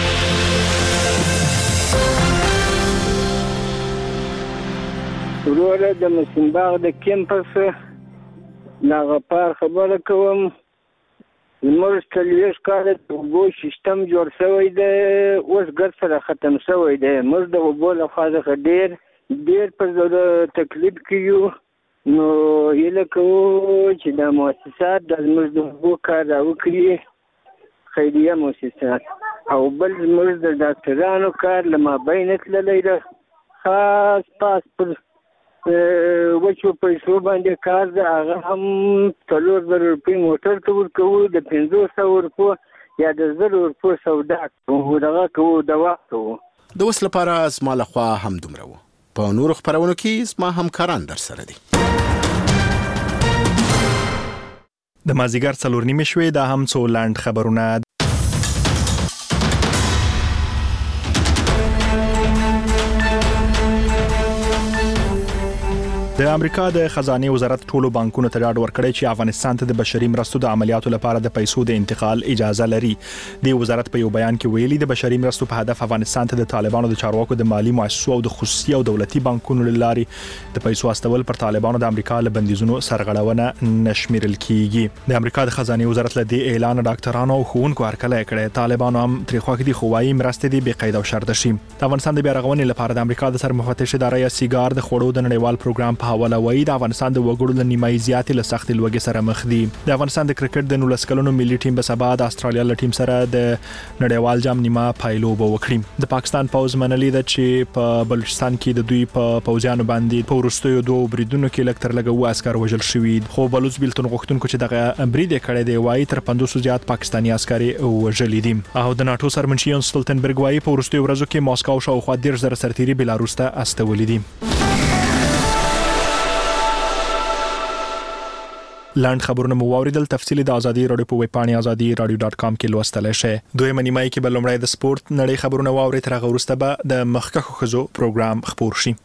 Speaker 10: وروره د مسینباغ د کیمپس دغه پار خبره کوم.
Speaker 6: زموږ 40 کال د اوبو سیستم جوړ شوی دی، اوس ګر سره ختم شوی دی. موږ د اوبو لخوا څخه ډېر په تکلیف کې یو. نو هیله کوو چې د مؤسسات د زموږ د اوبو کار راوکړي، خیریه مؤسسات. او بل زموږ د ډاکټرانو کار له مابین تللی ده، خاص پاس پر وچو پیسو باندې کار ده. هغه هم 4,000 روپۍ موټر ته ورکوو، د 500 روپو یا د 1,000 روپو سودا کوو، دغه کوو، دوا کوو.
Speaker 2: د اوس لپاره زما لخوا هم دومره و. په نورو خپرونو کې زما همکاران در سره دي.
Speaker 1: د مازیګر 4:30 شوې، دا هم څو لاند خبرونه. د امریکا د خزانه وزارت ټولو بانکونو ته ډاډ ورکړی چې افغانستان ته د بشري مرستو د عملیاتو لپاره د پیسو د انتقال اجازه لري. د وزارت په یو بیان کې ویلي د بشري مرستو په هدف افغانستان ته د طالبانو د چارواکو د مالی مؤسسو او د خصوصي او دولتي بانکونو لارې د پیسو استول پر طالبانو د امریکا له بندیزونو سرغړونه نشمیرل کیږي. د امریکا د خزانه وزارت له دې اعلان ډاکټرانو او ښوونکو هرکلی کړی. طالبانو هم ترې خوښ دي، خو وايي مرستې دي بې قید او شرط شي. د افغانستان د بیا رغونې لپاره د امریکا د سرمفتش اداره یا سیګار د خوړو د نړیوال پروګرام په حواله وایي د افغانستان د وګړو له نیمایي زیاتې له سخت لوږې سره مخ دي. د افغانستان د کرکټ د 19 کلونو ملي ټیم به سبا د استرالیا له ټیم سره د نړیوال جام نیمه پایلوبه وکړي. د پاکستان پوز منلي ده چې په بلوچستان کې د دوی په پوځیانو باندې په وروستیو 2 بریدونو کې لږ تر لږه 2 عسكر وژل شوي، خو بلوچ بیلتون غوښتونکو چې دغه برید کړی دی وايي تر 500 زیات پاکستاني عسكر وژل دي. او د ناتو سرمنشي یانس ستولتنبرګ وايي په وروستیو ورځو کې ماسکو شاوخوا 10,000 سرتیري بلاروس ته استولي دي. لاند خبرونه مو واوریدل. تفصیلی د ازادي رادیو په ویب پاڼې azadi.radio.com کې لوستلی شئ. دویمه نیمایي کې به لومړی د سپورت نړۍ خبرونه واورئ، تر هغه وروسته به د مخکښو ښځو پروګرام خپور شي.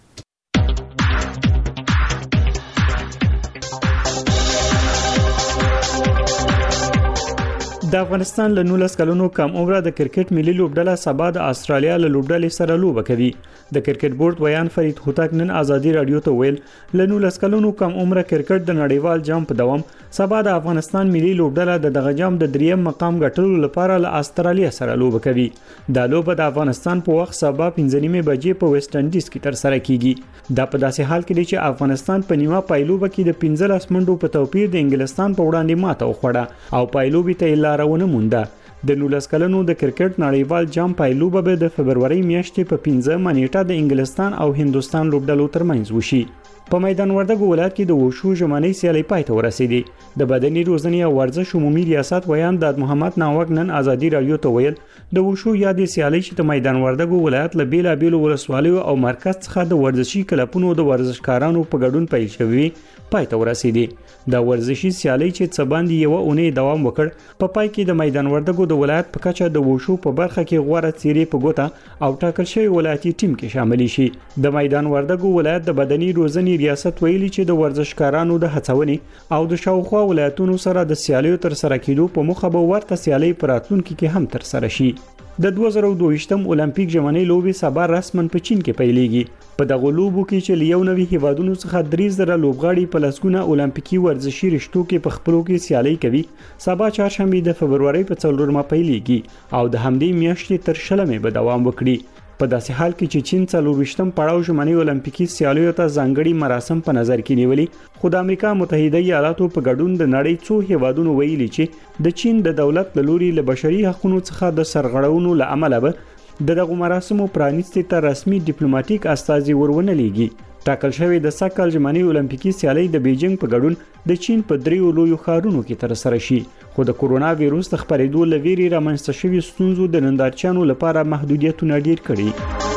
Speaker 4: د افغانستان له 19 کلونو کم عمره د کرکټ ملي لوبډله سبا د استرالیا له لوبډلې سره لوبه کوي. د کرکټ بورډ ویان فرید هوتک نن ازادي رادیو ته ویل له 19 کلونو کم عمره کرکټ د نړیوال جام په دوام سبا د افغانستان ملي لوبډله دغه جام د 3م مقام ګټلو لپاره له استرالیا سره لوبه کوي. دا لوبه د افغانستان په وخت سبا 5:30 بجې په ویسټ انډیز کې تر سره کیږي. دا په داسې حال کې دی چې افغانستان په نیمه پایلوبه کې د 15 منډو په توپیر د انګلستان په وړاندې ماته وخوړه او پایلوبې ته لارونه مونده. د 19 کلونو د کرکټ نړیوال جام پایلوبه به د فبرवरी میاشتې په 15 نیټه د انګلستان او هندستان لوبډلو ترمنځ وشي. په میدان وردګو ولایت کې د وشو ژمنۍ سیالي پای ته ورسېدې. د بدني روزنې او ورزش عمومي ریاست ویان د محمد ناوک نن ازادي رادیو ته ویل د وشو یادې سیالي چې د میدان وردګو ولایت له بیلابېلو ولسوالیو او مرکز څخه د ورزشي کلبونو د ورزشکارانو په ګډون پیل شوی پای ته ورسېدې. دا ورزشي سیالي چې څه باندې یو اونۍ دوام وکړ په پای کې د میدان وردګو د ولایت په کچه د وشو په برخه کې غوړه څیرې په ګوته او ټاکل شوی ولایتي ټیم کې شامل شي. د میدان وردګو ولایت د بدني روزنې ریاست ویلي چې د ورزشکارانو د هڅونې او د شاوخوا ولایتونو سره د سیالیو تر سره کېدو په مخه به ورته سیالي په راتلونکي کې هم تر سره شي. د 2022م اولمپیک ژمنۍ لوبې سبا رسماً په چین کې پیلېږي. په دغه لوبو کې چې له 90 هیوادونو څخه 3,000 لوبغاړي په لسګونه اولمپیکي ورزشي رشتو کې په خپلو کې سیالي کوي. سبا چهارشنبه د فبرवरी په 4 پیلېږي او د همدې میاشتې تر 20 به دوام وکړي. په داسې حال کې چې چین 24م پړاو ژمنۍ اولمپیکي سیالیو ته ځانګړي مراسم په نظر کې نیولي، خو د امریکا متحده ایالاتو په ګډون د نړۍ څو هیوادونو ویلي چې د چین د دولت له لوري له بشري حقوقو څخه د سرغړونو له امله به دغه مراسمو پرانیستي ته رسمي ډیپلوماټیک استازي ورونه لیږي. ټاکل شوی د سکهال ژمنۍ اولمپیکي سیالي د بیجینګ په ګډون د چین په 3 لویو ښارونو کې تر سره شي، خو د کورونا وایروس د خپرېدو له ویرې رامنځته شوي ستونزو د نندارچیانو لپاره محدودیتونه ډیر کړي.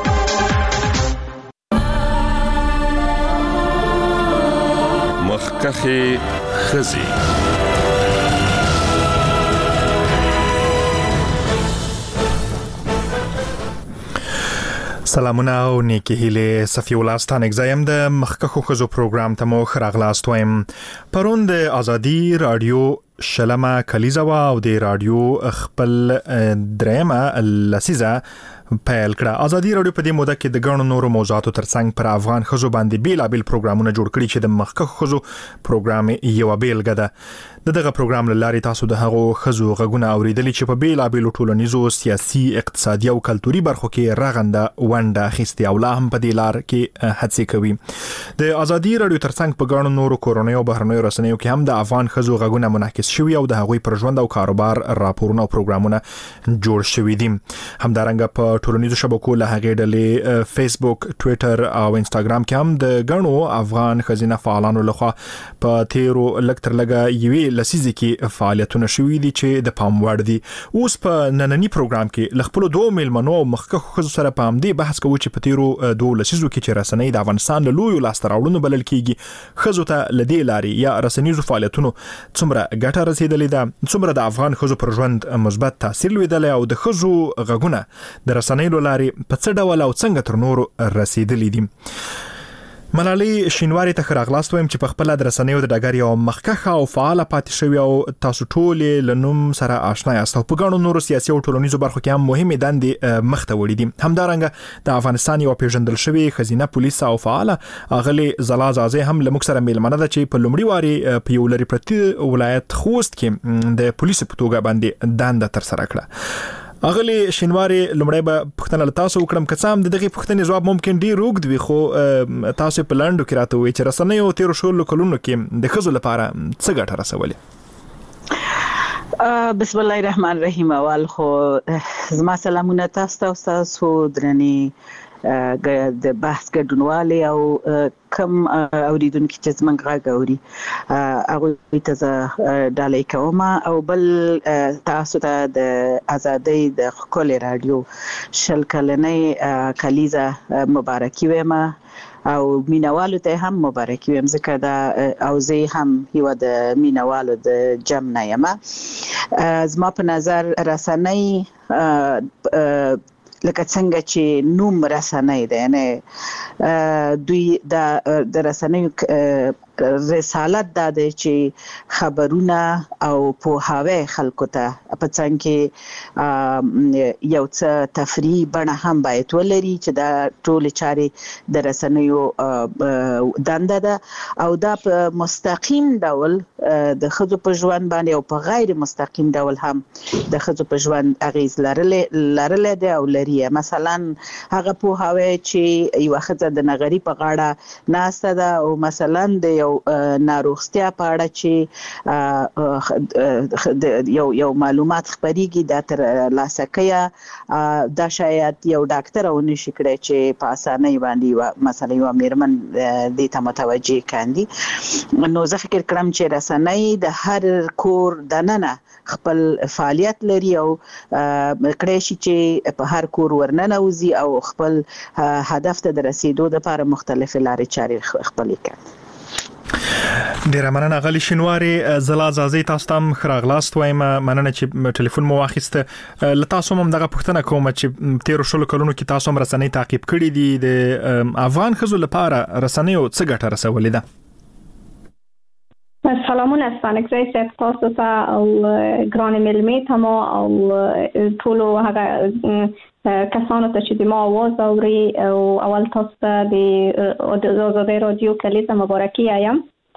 Speaker 14: مخکښې ښځې.
Speaker 1: سلامونه او نیکی هیله. صفی الله ستانک زایم د مخکښو ښځو پروګرام ته مو ښه راغلاست وایم. پرون د ازادي رادیو شلمه کلیزه وا او د رادیو خپل درېمه لسیزه پیل کړه. ازادي رادیو په دې موده کې د غنو نورو موضوعاتو ترڅنګ پر افغان خزو باندې بیلابل پروګرامونه جوړ کړي چې د مخکښ خزو پروګرام یو بیلګه ده. دغه پروګرام لاري تاسو د هغو خزو غږونه اوریدلی چې په بیلابل ټولنیزو، سیاسي، اقتصادي او کلتوري برخو کې رغنده ونده اخیستي او لا هم په دې لار کې هڅې کوي. د ازادي رادیو ترڅنګ په غنو نورو کورونی او بهرنیو رسنیو کې هم د افغان خزو غږونه منعکس شوي او د هغوی پر ژوند او کاروبار راپورونه او پروګرامونه جوړ شوي دي. همدارنګه په ټولنیزو شبکو له هغې ډلې فیسبوک، ټویټر او انستاګرام کې هم د غنو افغان خزینه فعالانو لخوا په تیرو لږ تر لږه یوې لسیزې کې فعالیتونه شوي دي چې د پام وړ دي. اوس په نننی پروګرام کې له خپلو دوو میلمنو او مخکښو ښځو سره په همدې بحث کوو چې په تیرو دوو لسیزو کې چې رسنۍ د افغانستان له لویو لاسته راوړنو بلل کېږي، ښځو ته له دې لارې یا رسنیزو فعالیتونو څومره ګټه رسېدلې ده، څومره د افغان ښځو پر ژوند مثبت تاثیر لوېدلی او د ښځو غږونه د رسنۍ له لارې په څه ډول او څنګه تر نورو رسېدلي دي. ملالۍ شینواري ته ښه راغلاست وایم چې په خپله د رسنیو د ډګر یوه مخکښه او فعاله پاتې شوې او تاسو ټولې له نوم سره آشنا یاست او په ګڼو نورو سیاسي او ټولنیزو برخو کې هم مهمې دندې مخته وړي دي. همدارنګه د افغانستان یوه پیژندل شوې ښځینه پولیسه او فعاله اغلې زلا زازې هم له موږ سره میلمنه ده چې په لومړي وارې په یو لرې پرتې ولایت خوست کې د پولیسو په توګه باندې دنده ترسره کړه. اغلی شینواري لمړی به پوښتنه له تاسو وکړم، که څه هم د دغې پوښتنې ځواب ممکن ډېر اوږد وي، خو تاسو په لنډو کې راته ووایئ چې رسنیو تېرو شلو کلونو کې د ښځو لپاره څه ګټه رسولې؟
Speaker 15: بسم الله الرحمن الرحیم. اول خو زما سلامونه تاسو ته او ستاسو درنې د بحث ګډونوالې او کم اوریدونکي چې زموږ غږ اوري هغوی ته زه ډالۍ کوم او بل تاسو ته د ازادۍ د ښکلې راډیو 20 کلنۍ کلیزه مبارکي وایم او مینوالو ته هم مبارکي وایم ځکه دا او زه هم یوه د مینوالو د جمع نه یم. زما په نظر رسنۍ لکه څنګه چې نوم رسنۍ ده، یعنی دوی د رسنیو رسالت دا دی چې خبرونه او پوهاوی خلکو ته په څنګ کې یو څه تفریح بڼه هم باید ولري چې دا ټولې چارې د رسنیو دنده ده او دا په مستقیم ډول د ښځو په ژوند باندې او په غیر مستقیم ډول هم د ښځو په ژوند اغیز لرلی دی او لري. مثلا هغه پوهاوی چې یوه ښځه د نغري په غاړه ناسته ده او مثلا د یو ناروغستیا په اړه چې یو معلومات خپریږي دا تر لاسه کوي، دا شاید یو ډاکټر او نشي کړی چې په اسانۍ باندې مثلا یو میرمن دې ته متوجه کاندي. نو زه فکر کړم چې رسنۍ د هر کور دننه خپل فعالیت لري او کړی شي چې په هر کور ورننوځي او خپل هدف ته د رسیدو لپاره مختلفې لارې چارې خپلې کړي.
Speaker 1: ډیره مننه غلی شینواري. زلا زازې تاسو ته هم ښه راغلاست وایم، مننه چې ټلیفون مو واخیسته. له تاسو هم دغه پوښتنه کوم چې تیرو شلو کلونو کې تاسو هم رسنۍ تعقیب کړي دي، د افغان ښځو لپاره رسنیو څه ګټه رسولې ده؟
Speaker 16: سلامونه از فنکزای سیب تاسو ته او ګران ملمې ته مو او ټولو هغه کسانو ته چې د ما آواز اوري او اول تاسو ته د آزادۍ رادیو کلیزه مبارکي وایم.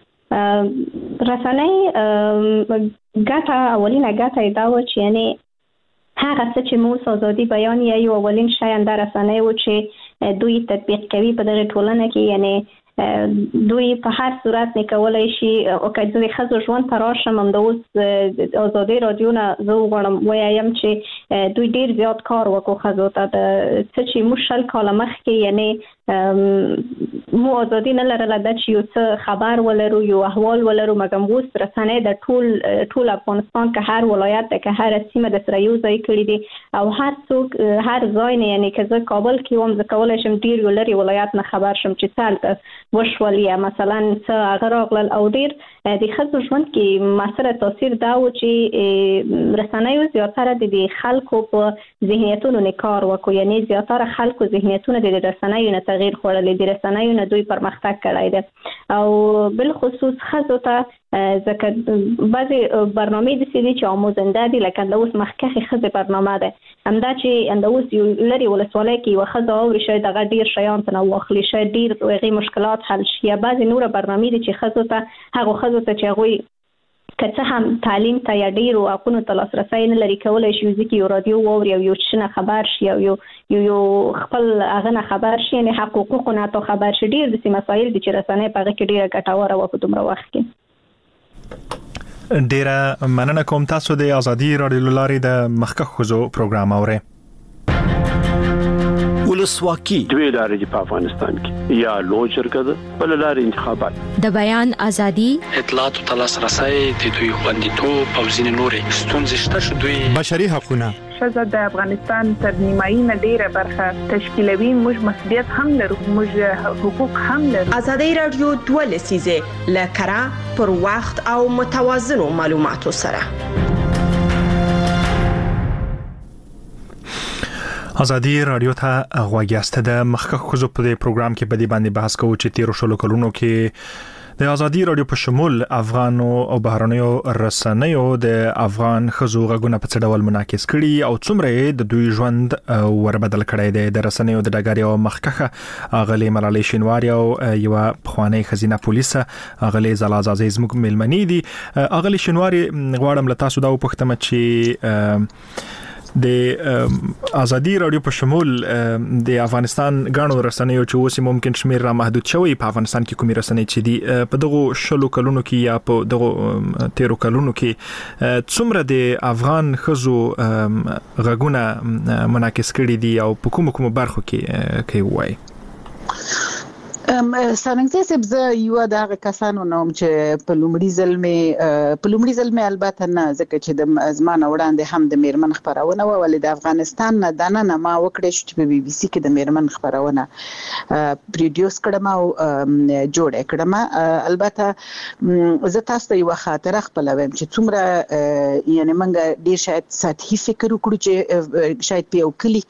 Speaker 16: رسنۍ ګټه اولینه ګټه یې دا وه چې یعنې هغه څه چې موږ ازادي بیان یو اولین شی همدا رسنۍ و چې دوی تطبیق کوي په دغه ټولنه کې، یعنې دوی په هر صورت نکولای شي او که د ښځو ژوند ته راشم همدا اوس ازادۍ رادیو نه زه وغواړم ووایم چې دوی ډېر زیات کار وکړو ښځو ته، د څه چې موږ 20 کاله مخکې یعنې مو ازادي نه لرله ده چې یو څه خبر ولرو یو احوال ولرو، مګم اوس رسنۍ د ټول افغانستان که هر ولایت ده که هر سیمه د سره یو ځای کړي دي او هر څوک هر ځای نه، یعنې که زه کابل کې وم زه کولی شم ډېر یو لرې ولایت نه خبر شم چې څه هلته وشول یا مثلا څه هغه راغلل او ډېر د ښځو ژوند کې مؤثره تاثیر دا و چې رسنیو زیاتره د خلکو په ذهنیتونو نه کار وکړو، یعنې زیاتره خلکو ذهنیتونه د رسنیو نه تغییر خوړلې د رسنیو نه دوی پرمختګ کړی دی او بل خصوص ښځو ته ځکه بعضې برنامې داسې دي چې آموزنده دي لکه د اوس مخکښې ښځې برنامه ده همدا چې د اوس یو لرې ولسوالۍ کې یوه ښځه اوري شاید هغه ډېر شیان ترنه واخلي شاید ډېر هغې مشکلات حل شي یا بعضې نوره برنامې دي چې ښځو ته هغو ښځو ته چې هغوی که څه هم تعلیم ته یا ډېرو حقونو ته لاسرسی نه لري کولی شي ځکه یو رادیو واوري او یو څه نه خبر شي او یو خپل هغه نه خبر شي یعنې حقوقو نه تو خبر شي ډېر داسې مسایل دي چې رسنۍ په هغه کې ډېره ګټوره وه په دومره وخت کې.
Speaker 1: ډیره مننه کوم تاسو د ازادي رادیو لارې د مخکښ ښځو پروګرام اورئ.
Speaker 17: ولسواکي دوی لارې دي په افغانستان کې یا لوی جرګه ده بل لارې انتخابات
Speaker 18: د بیان ازادي
Speaker 19: اطلاعات او تلاسرسي د دوی خوندیتوب او ځینې نورې ستونزې شته چې دوی
Speaker 13: بشري حقوقونه
Speaker 20: ښځه د افغانستان تر نیمایي نه ډیره برخه تشکیلوي موږ مسؤلیت هم لرو موږ حقوق هم لرو.
Speaker 21: ازادي رادیو 2 لسیزه لکرا پر وخت او متوازنو معلوماتو سره
Speaker 1: ازادي رادیو ته غوږیاست د مخکښ ښځو په دې پروګرام کې بدی باندې بحث کوو چې تیر شلو کلونو کې د ازادي رادیو په شمول افغانو او بهرنیو رسنیو د افغان ښځو غږونه په څه ډول منعکس کړي او څومره د دوی ژوند وربدل کړی دی. د رسنیو د ډګر یو مخکښه اغلی ملالۍ شینواری او یو پخوانی خزینه پولیس اغلی زلازازي زموږ ملمنی دي. اغلی شینواری غواړم له تاسو دا وپوښتم چې د ازادي رادیو په شمول د افغانستان غاڼو رسنیو چې اوس ممکن شمیر را محدود شوی په افغانستان کې کومې رسنۍ چې دي په دغه شلو کلونو کې یا په دغه تیرو کلونو کې څومره د افغان ښځو غږونه منعکس کړي دي او په کومو برخو کې وایي؟
Speaker 15: سانګزي سبز یو دغه کسانو نوم چې په لومړي ځل می البته نه ځکه چې د زمانه وړاندې هم د میرمن خبرونه ولې د افغانستان نه دنه ما وکړې چې په بي بي سي کې د میرمن خبرونه پروډوس کړم او جوړ کړم. البته زه تاسو ته یو خاطره خپل وایم چې څومره یعنی منګه ډیر شاید سطحي فکر وکړو چې شاید په یو کلی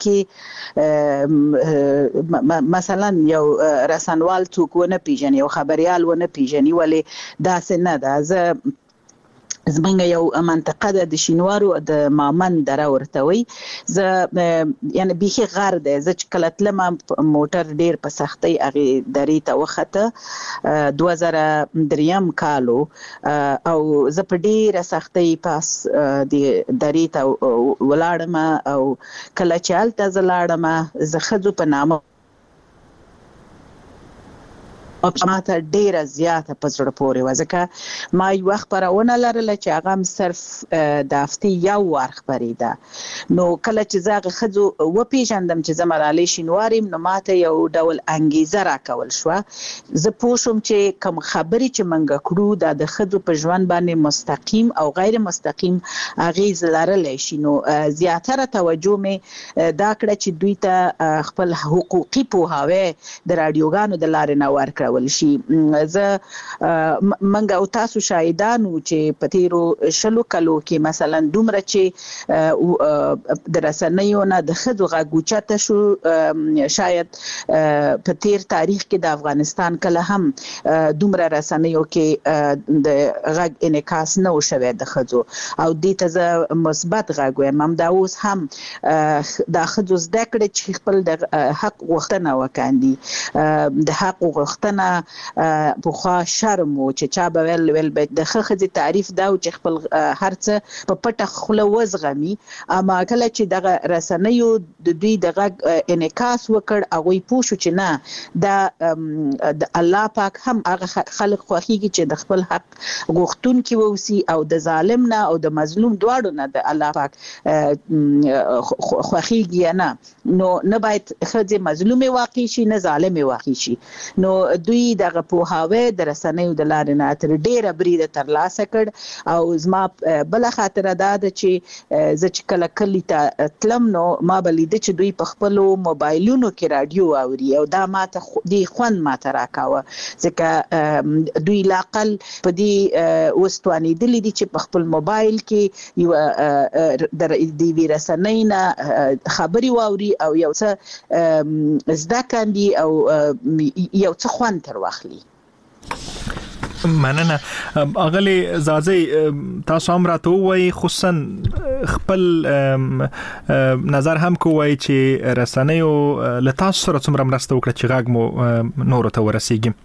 Speaker 15: کې مثلا یو رسنوال څوک ونه پیژني او خبريال ونه پیژني ولې داسې نه ده. زمونږ یو منطقه ده د شینوارو د مامن دره ورته وي زه یعنی بیخي غر ده زه چې کله تلم موټر ډیر په سختۍ هغې درې ته وخته 2003 کالو او زه په ډیره سختۍ پاس د درې ته ولاړم او کله چې هلته زه لاړم زه ښځو په نامه ماته ډیره زیاته په زړه پورې وه ځکه ما یوه خپرونه لرله چې هغه هم صرف د هفتې یو وار خپرېده نو کله چې زه هغه ښځو وپېژندم چې زه ملالۍ شینواري یم نو ماته یو ډول انګیزه راکول شوه. زه پوه شوم چې کوم خبرې چې موږ کړو دا د ښځو په ژوند باندې مستقیم او غیر مستقیم اغیز لرلی شي نو زیاتره توجه مې دا کړه چې دوی ته خپل حقوقي پوهاوی د راډیوګانو د لارې نه ورکړه شي. زه منګه او تاسو شاهدانو چې په تیرو شلو کلو کې مثلا دومره چې د رسنیو نه د ښځو غږ اوچته شو شاید په تیر تاریخ کې د افغانستان کله هم دومره رسنیو کې د غږ انعکاس نه و شوی د ښځو او دې ته زه مثبت غږ وایم. همدا اوس هم د ښځو زده کړې چې خپل د حق غوښتنه وکړي د حق غوښتنه پخوا شرم و چې چا به ویل به د ښه ښځې تعریف دا و چې خپل هر څه په پټه خوله وزغمي اما کله چې دغه رسنیو د دوی د غږ انعکاس وکړ هغوی پوه شو چې نه دا د الله پاک هم هغه خلک خوښیږي چې د خپل حق غوښتونکي واوسي او د ظالم نه او د مظلوم دواړو نه د الله پاک خوښیږي نه نو نه باید ښځې مظلومې واقع شي نه ظالمې واقع شي. نو دوی دغه پوهاوی د رسنیو د لارې نه تر ډیره بریده ترلاسه کړ او زما بل خاطر دا ده چې زه چې کله کلی ته تلم نو ما بلید چې دوی په خپل موبایلونو کې رادیو اوري او دا ماته دی خوند ماته راکاوه ځکه دوی لاقل په دې وستوانېدلې دي چې په خپل موبایل کې یو د دې رسنۍ نه خبري واوري او یو څه زده کاندي او یو څه خوند تر واخلي.
Speaker 1: مننه اغلی زازی تاسو هم راته وایي خصوصا خپل نظر هم کوی چې رسنیو له تاسو سره څومره مرسته وکړه چې غږ مو نورو ته ورسیږي.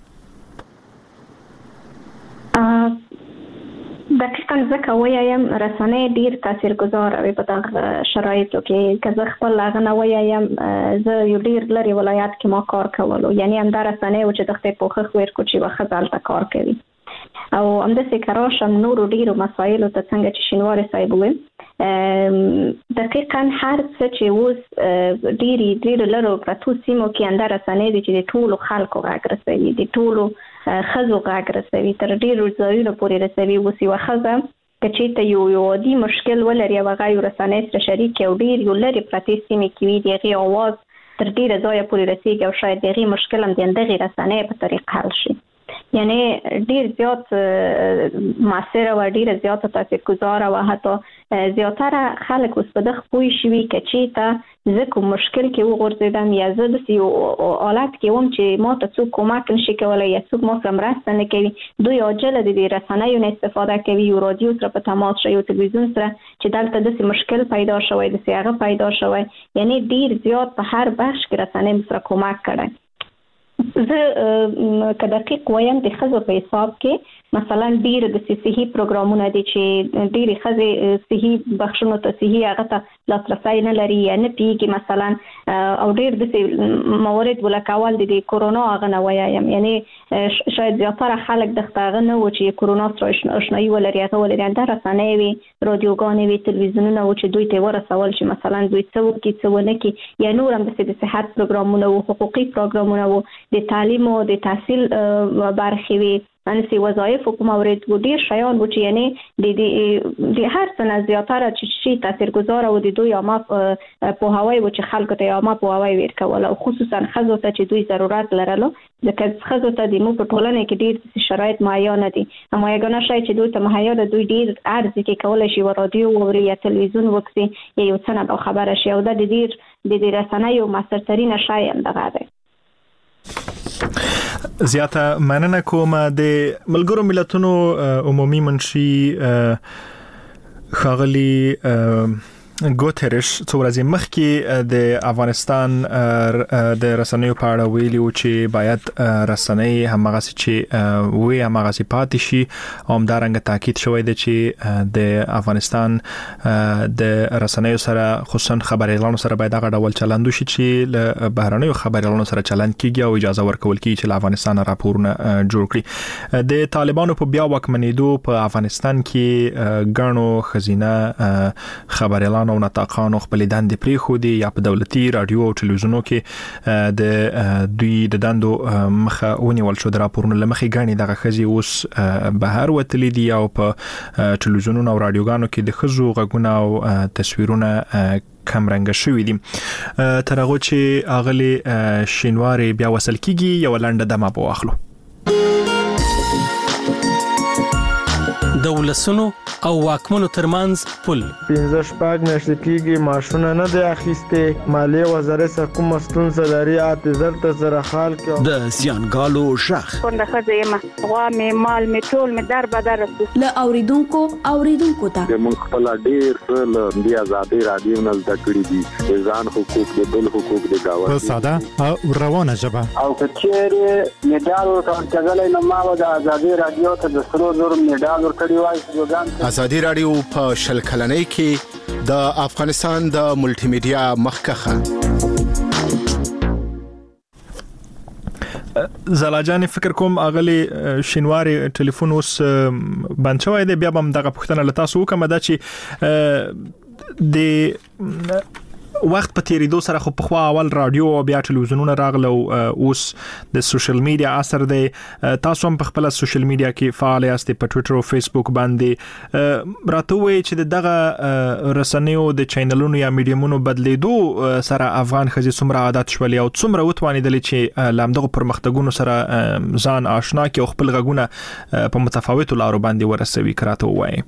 Speaker 16: دقیقاً ځکه وایم رسنۍ ډیر تاثیرګذار وي په دغه شرایطو کې که زه خپل هغه نه وایم زه یو ډیر لري ولایت کې ما کار کولو یعنی همدا رسنۍ و چې د خپل پوښښ ورکو چې وخت هلته کار کوي او همداسې که راشم نورو ډیرو مسایلو ته څنګه چې شینواري صاحب وویل دقیقاً هر څه چې اوس ډیرو لرو پرتو سیمو کې همدا رسنۍ دي چې د ټولو خلکو غږ رسوي د ټولو ښځو غږ رسوي تر ډیرو ځایونو پورې رسوي. اوس یوه ښځه که چېرته یو عادي مشکل ولري او هغه یو رسنۍ سره شریک او ډیر یو لرې پرتې سیمې کې وي د هغې اواز تر ډیره ځایه پورې رسیږي او شاید د هغې مشکل هم د همدغې رسنۍ په طریق حل شي. یعنی ډیر زیات مؤثره و ډیر زیات تاثیرګذاره و حتی زیاتره خلک اوس په دغه پوه شوي که چېرته زه کوم مشکل کې وغورځېدم یا زه داسې یو حالت کې وم چې ما ته څوک کمک نشي کولی یا څوک ما سره مرسته نه کوي دوی عاجله د دې رسنیو نه استفاده کوي یو رادیو سره په تماس شي یو تلویزیون سره چې دلته داسې مشکل پیدا شوی داسې هغه پیدا شوی یعنی ډیر زیات په هر بخش کې رسنۍ سره کمک کړی. زه که دقیق وایم د ښځو په حساب کې مثلا ډیر د صحي پروګرامونه دي چې ډیرې ښځې صحي بخشونو ته صحي هغه ته لاسرسی نه لري یا نه پیږي مثلا او ډیر داسې موارد ولکول دي د کورونا هغه نه وایم یعنی شاید زیاتره خلک دغه هغه نه و چې کورونا سره آشنایي ولري هغه ولري دا رسنۍ وي رادیوګانې وي تلویزیونونه و چې دوی ته ورسول شي مثلا دوی څه وکړي څه ونه کړي یا نور هم داسې د صحت پروګرامونه و حقوقي پروګرامونه و د تعلیم او د تحصیل برخې وي انسي وظایف کوم اورید و ډیر شیان و چې یعنی د هر څه نه زیاتره چې تاثیرګذار او د دوی عامه پوهاوی و چې خلکو ته عامه پوهاوی ورکول او خصوصا ښځو ته چې دوی ضرورت لرلو ځکه ښځو ته د مو په ټولنه کې ډیر شرایط مهیا نه دي اما یګانه شای چې دوی ته مهیا ده دوی ډیر ارزي کې کولای شي رادیو او یا تلویزیون وکړي یا یو څه نه خبره شي او د ډیر د رسنیو مسترترین شای هم دغه ده.
Speaker 1: زیاته مننه کوم د ملګرو ملتونو عمومي منشي ښاغلي ګوتریش څو ورځې مخکې د افغانستان د رسنیو په اړه ویلي و چې باید رسنۍ همغسې چې وي همغسې پاتې شي او همدارنګه تاکید شوی دی چې د افغانستان د رسنیو سره خصوصا خبریالانو سره باید هغه ډول چلند وشي چې له بهرنیو خبریالانو سره چلند کیږي او اجازه ورکول کیږي چې له افغانستان راپورونه جوړ کړي. د طالبانو په بیا واکمنېدو په افغانستان کې ګڼو ښځینه خبریالانو او نطاقانو خپل دندې پریښودې یا په دولتي رادیو او ټلویزیونو کې د دوی د دندو مخه ونیول شو. د راپورونو لمخې ګڼې دغه ښځې اوس بهر وتلې دي او په ټلویزیونونو او رادیوګانو کې د ښځو غږونه او تصویرونه کم رنګ شوي دي. تر هغه چې اغلی شینواري بیا وصل کیږي یو لنډه دمه به واخلو.
Speaker 3: د ولسونو او واکمنو ترمنځ پل
Speaker 5: 15 شپږ میاشتې کېږي ماشونه نه دی اخیستې مالیې وزارت سره کومه ستونزه لري اعتذار ته سره حال کړو.
Speaker 3: د زیانګالو ژغ
Speaker 8: څنګه ښځه یم غوا مې مال مې ټول مې در بدر
Speaker 9: له اوریدونکو ته
Speaker 12: موږ خپل ډیر څه له دې ازادي رادیو نه زده کړی دي ځان حقوق د بل حقوق د گاونډي
Speaker 13: په ساده او روانه ژبه
Speaker 10: او کچېره میډال ورکړل کېدل نو ما د ازادي رادیو ته د سرو زر میډال ورکړی وای.
Speaker 2: ازادي رادیو په شل کلنۍ کې د افغانستان د ملټي میډیا مخکخه
Speaker 1: زلاجان فکر کوم اغلی شینواري ټلیفون اوس بند شوی دی بیا هم دغه پوښتنه له تاسو وکم دا چې د وخت په تیریدو سره خو په خوا اول رادیو او بیا ټلویزیونونه راغلو اوس د سوشل میډیا اثر دی تاسو هم په خپل سوشل میډیا کې فعال یاست په ټوئیټر او فیسبوک باندې راته وایي چې دغه رسنیو د چینلونو یا میډیمونو بدلیدو سره افغان خزي څومره عادت شول او څومره وتوانیدل چې لامدغه پرمختګونو سره ځان آشنا کې او خپل غږونه په متفاوتو لارو باندې ورسوي کراته وایي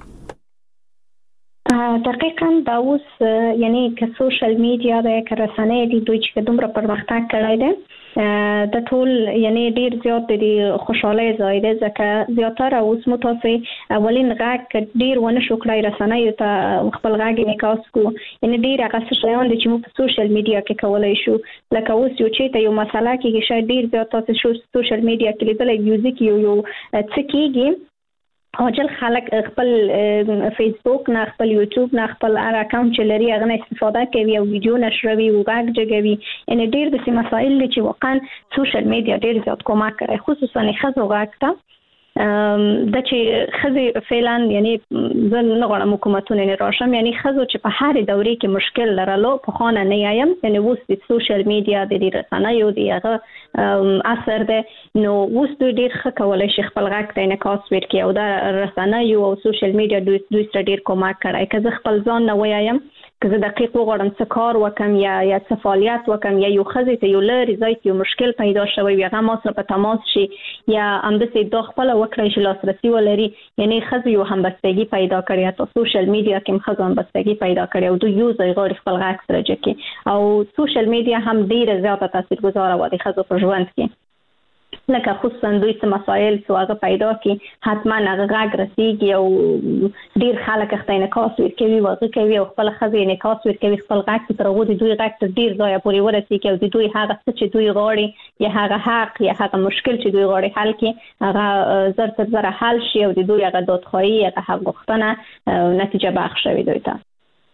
Speaker 16: دقیقاً دا اوس یعنی که سوشل میډیا د رسنۍ دي دوی چې دومره پرمختګ کړی دی د ټول یعنی ډیر زیات د خوشحالۍ ځای دی ځکه زیاتره اوس متاسې اولین غږ ډیر ونه شو کړی رسنۍ ته خپل غږ انعکاس کو یعنی ډیر هغه شیان دي چې موږ په سوشل میډیا کې کولای شو لکه اوس یو چې یو مسله کې شاید ډیر زیات تاسو سوشل میډیا کې لیدل میوزیک یو څه کېږي اجل خلک خپل فیسبوک نه خپل یوټیوب نه خپل اکاونټ چې لري هغه استفاده کوي او ویډیو نشروي او غږ جوړوي ان ډیر د مسایل چې واقعا سوشل میډیا ډیر زیات کومک کوي خصوصا خزو غږ ته د چې خزي فعلا یعنی زه نه غواړم حکومتونه نه راشم یعنی خزو چې په هر دورې کې مشکل لرلو په خانه نه یم یعنی اوس د سوشل میډیا د رسنیو دی هغه اثر ده نو اوس ډیر ښه کولای شي خپل غږ ته انعکاس ورکړي او د رسنیو او سوشل میډیا دوی سره ډیر کومک کوي که زه خپل ځان نه وایم که زه دقیق وغواړم څه کار وکم یا څه فعالیت وکم یا یو خزي ته یو لري ځای یو مشکل پیدا شوی یا هغه ما سره په تماس شي یا همداسې د خپل وکړي چې لاسرسي ولري یعنی خزي یو همبستګي پیدا کړي او سوشل میډیا کې خزو همبستګي پیدا کړي او دوی یو ځای غوړي خپل غږ سره جکي او سوشل میډیا هم ډیره زیاته تاثیرګذار و د خزو په ژوند کې لکه خصوصا دوی څه مسایل څو هغه پیدا کی حتما هغه غږ رسیږي او ډیر خلک خپل انعکاس ورکوي واغې کوي او خپل خزي انعکاس ورکوي خپل غږ تر هغه دوی غږ تر ډیر ځای پورې ورسیږي او دوی هغه څه چې دوی غواړي یا هغه حق یا هغه مشکل چې دوی غواړي حل کړي هغه زر تر زر حل شي او دوی هغه دادخواهی هغه حق غوښتنه نتیجه بخش شوی دوی ته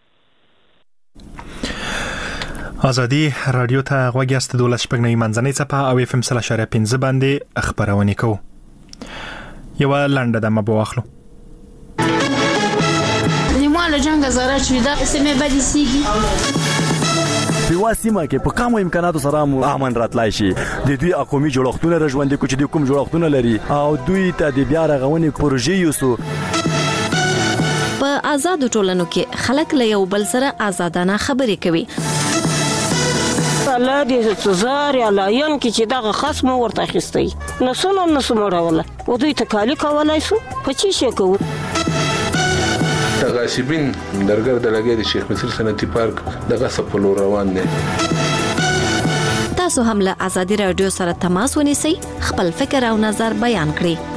Speaker 1: ازادي رادیو ته غوږی است 12 منځنۍ صفه او اف ام 3.15 باندې خبرونه کوو یو لنډه دمه بواخلو
Speaker 7: نیماله جنگ زاره چې دا سمې بدې سیږي
Speaker 18: په واسمه کې په کوم امکاناتو سره امن راتلای شي د دوی اقومي جوړښتونه رژوندې کوي چې کوم جوړښتونه لري او دوی ته د بیا رغونې پروژې یوسو
Speaker 22: په آزاد ټولنو کې خلک له یو بل سره آزادانه خبرې کوي
Speaker 23: الله دې سزار یا لاین کې چې دغه خصم ورته اخیستی نو سموړوله او دوی تکالی کولای شو په چی شي کوو
Speaker 24: غاصبین درګر د لګي د شیخ مصر صنعتي پارک دغه سپلو روان دي
Speaker 22: تاسو هم له ازادي رادیو سره تماس ونیسئ خپل فکر او نظر بیان کړئ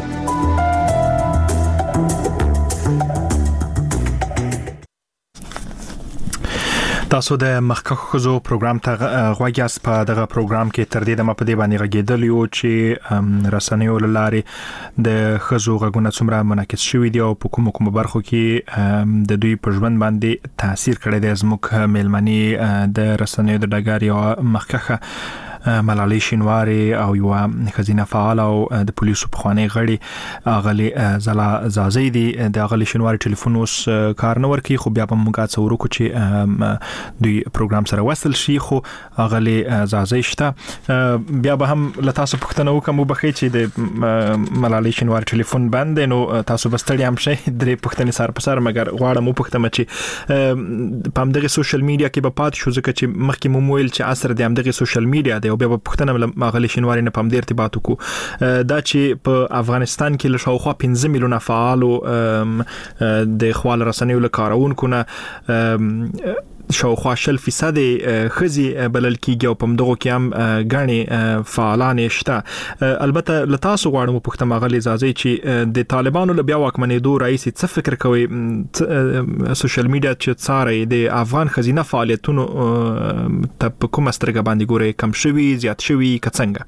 Speaker 1: تاسو د مخکښو خزو پروګرام ته غوږی است په دغه پروګرام کې تر دې د مپدې باندې غږیدل یو چې رسنیو لاره د خزو غږونه څومره منعکس شوی دی او په کومو برخو کې د دوی په ژوند باندې تاثیر کړی دی زموږ میلمني د رسنیو د ډګر یو مخکښه ملالۍ شینواری او یو خزینه فعال او د پولیسو په خوانی غړي اغلی زلا زازی دی د اغلی شینواری ټلیفون اوس کار نه ورکي خو بیا په موږ څورو کو چې دوی پروګرام سره وصل شي خو اغلی زازی شته بیا به هم لتاسو پښتنه وکم وبخې چې د ملالۍ شینواری ټلیفون بند نو تاسو بستړی هم شي درې پښتنې سره په سر مګر غواړم پښتنه چې په همدغه سوشل میډیا کې به پات شو ځکه چې مخکې مو مویل چې اثر د همدغه سوشل میډیا او بیا په پښتنه مغلی شینواری نه پم د ارتباط کو دا چې په افغانستان کې له شاوخوا 15 میلیونه فعال د خپل رسنیو لکارونکو نه شاوخوا 0% خزي بلل کیږي او په دغه کې هم غاڼي فعالان شته البته لتاسو غواړم په پښتنه مغلی زازي چې د طالبانو له بیا واکمنېدو رئیس څه فکر کوي سوشل میډیا چې څاره د افغان خزینه فعالیتونو ته په کومه سترګه باندې ګوري کم شوی زیات شوی کڅنګه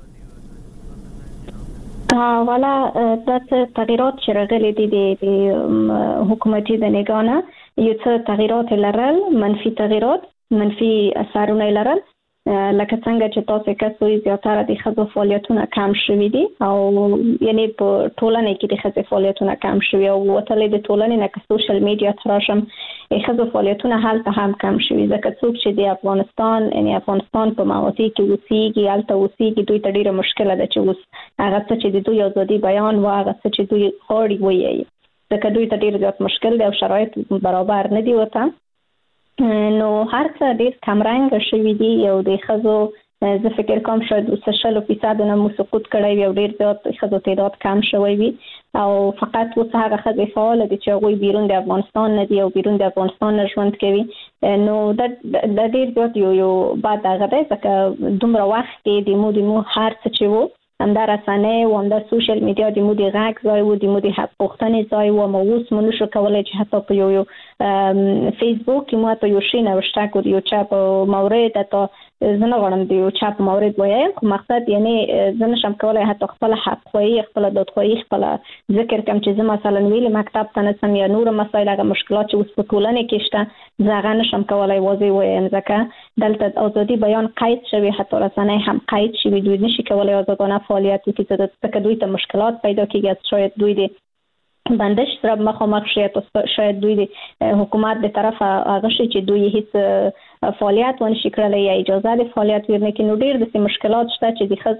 Speaker 16: والا د تغییرات چې راغلي دي د حکومتي د نگانه یو څه تغییرات لرل منفي تغییرات منفي اثرونه لرل لکه څنګه چې تاسو کسوي زیاتره د خزو فعالیتونه کم شوي دي او یعنی په ټولنه کې د خزو فعالیتونه کم شوي او وتلې د ټولنې نه سوشل میډیا تراشم خزو فعالیتونه هلته هم کم شوي ځکه څوک چې د افغانستان یعنی افغانستان په موقع کې اوسېږي هلته اوسېږي دوی ته ډیره مشکله ده چې اوس هغه څه چې د دوی ازادي بیان و هغه څه چې دوی غواړي وایي ځکه دوی ته ډیر زیات مشکل دی او شرایط برابر نه دي ورته نو هر څه ډیر کمرنګ شوي دي یو د خزو زه فکر کوم شاید 30% نه مو سقوط کړی وي او ډیر زیات خزو تعداد کم شوی وي او فقط اوس هغه خزې فعال دي چې هغوی بیرون د افغانستان نه دي او بیرون د افغانستان نه ژوند کوي نو د ډیر زیات یو بعد هغه دی ځکه دومره وخت کې د مو هر څه چې وو همدا رسنۍ و همدا سوشل میډیا د مو د غږ ځای و د مو د حق پوښتنې ځای و مو اوس مو نشو کولی چې حتی په یو فیسبوک کې مو ته یو شی نوشته کړو یو چا په مورد ته زه نه غواړم د یو چا په مورد وایم خو مقصد یعنی زه نشم کولی حتی خپل حق خوایي خپل دادخواهي خپل ذکر کوم چې زه مثلا ویلې مکتب ته نسم یا نور مسایل هغه مشکلات چې اوس په ټولنه کې شته زه هغه نشم کولی واضح وایم ځکه دلته ازادي بیان قید شوی حتی رسنۍ هم قید شوي دوی نشي کولی آزادانه فعالیت وکړي ځکه دوی ته مشکلات پیدا کېږي شاید دوی د بندش سره مخامخ شاید دوی د حکومت به طرف هغه شي چې دوی هیڅ فعالیت ونشي کړلی یا اجازه د فعالیت ورنه کې نو ډېر داسې مشکلات شته چې د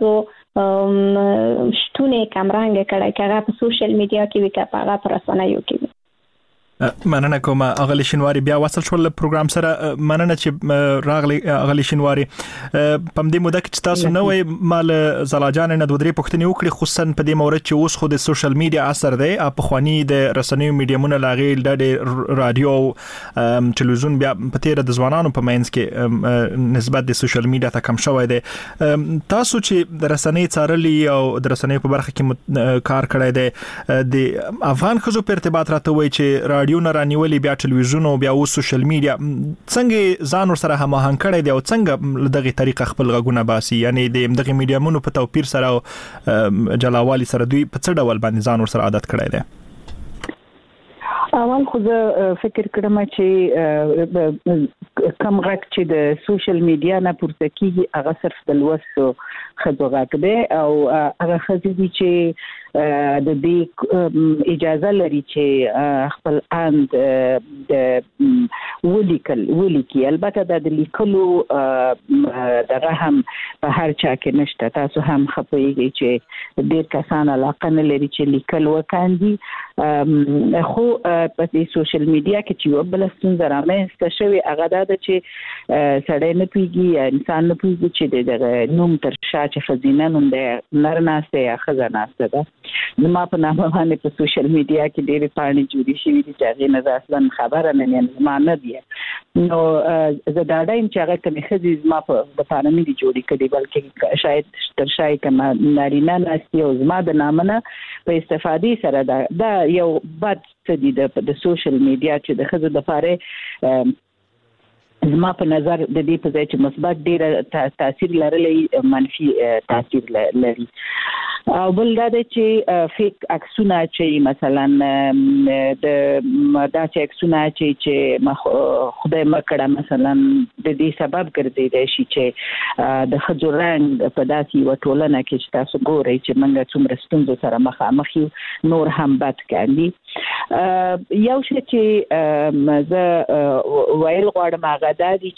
Speaker 16: ښځو شتون یې کمرنګه کړی که هغه په سوشل میډیا کې وي که په هغه په رسنیو کې وي
Speaker 1: مننه کوم اغلی شینواری بیا وصل شول پروګرام سره مننه چې راغلی اغلی شینواری په دې موده کې تاسو نو مال زلاجان نه دوه درې پوښتنې وکړي خصوصا په دې مورد چې اوس خو د سوشل میډیا اثر دی په خواني د رسنیو میډیمونو لاغیل د رادیو ټلویزیون بیا په تیر د ځوانانو په مینس کې نسبت د سوشل میډیا ته کم شوی دی تاسو چې د رسنۍ څارلي او د رسنۍ په برخه کې کار کړی دی د افغان خزو په ارتباط راته وای چې رادیو نه رانیولې بیا ټلویزیون او بیا سوشل میډیا څنګه ځان سره هماهنګ کړی دی او څنګه دغه طریقه خپل غږونه باسي یعنی د دغه میډیامونو په توپیر سره او جلاوالي سره دوی په څه ډول باندې ځان سره عادت کړی دی
Speaker 15: اول خو زه فکر کوم چې کم غږ چې د سوشل میډیا نه پورته کیږي هغه صرف د لوستو خزو غږ دی او هغه خزې دي چې د دې اجازه لري چې خپل اند د ولیکي البته د لیکلو دغه هم په هر چا کې نشته تاسو هم خپويږئ چې ډېر کسان علاقه نه لري چې لیکل وکاندي خو په دې سوشل میډیا کې چې وبل ستونزه رامنځته شوی هغه دا چې سړی نه پیږي انسان نه پیږي چې د نوم تر شا چې خزینه نوم د نرناسته یا خزاناسته ده زما په نامه باندې په سوشل میډیا کې ډېرې پاڼې جوړې شوې دي چې هغې نه اصلا خبره نه زما نه دي نو زه ډاډه یم چې هغه کومې ښځې زما په دپاره نه دي جوړې کړي بلکې شاید تر شا یې کومه نارینه ناستې او زما د نامه نه په استفادې سره دا یو بد څه دي د سوشل میډیا چې د ښځو دپاره زما په نظر د دې په ځای چې مثبت ډېر تاثیر لرلی منفي تاثیر لري او بل دا دی چې فیک عکسونه چې مثلا د داسې عکسونه چې خدای مکړه مثلا د دې سبب ګرځیدای شي چې د ښځو رنګ په داسې یوه ټولنه کې چې تاسو ګورئ چې موږ څومره ستونزو سره مخامخ یو نور هم بد کاندي یو شی چې زه ویل غواړم هغه دا دی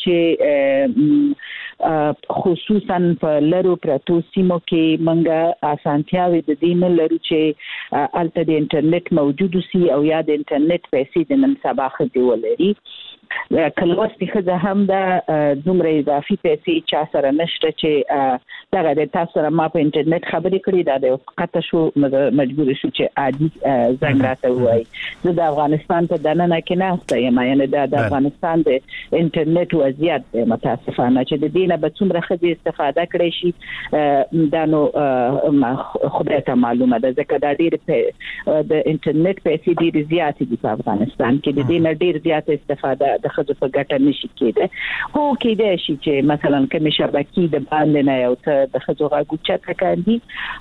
Speaker 15: چې خصوصا په لرو پرتو سیمو کې موږ اسانتیاوې د دې نه لرو چې هلته د انټرنیټ موجود وسي او یا د انټرنیټ پیسې د نن سبا ښځې ولري که لوستې ښځه هم ده دومره اضافي پیسې چا سره نشته چې دغه د تاسو سره ما په انټرنیټ خبرې کړې دا د قطع شو مجبور شو چې عادي زنګ راته ووایي زه د افغانستان په دننه کې ناسته یم یعنې د افغانستان د انټرنیټ وضعیت دی متاسفانه چې د دې نه به څومره ښځې استفاده کړی شي دا نو خدای ته معلومه ده ځکه دا ډېرې د انټرنیټ پیسې ډېرې زیاتې دي په افغانستان کې د دې نه ډېر زیاته استفاده د ښځو په ګټه نشي کېدی خو کېدای شي چې مثلا کومې شبکې د باندې نه یو څه د ښځو غږ اوچته کاندي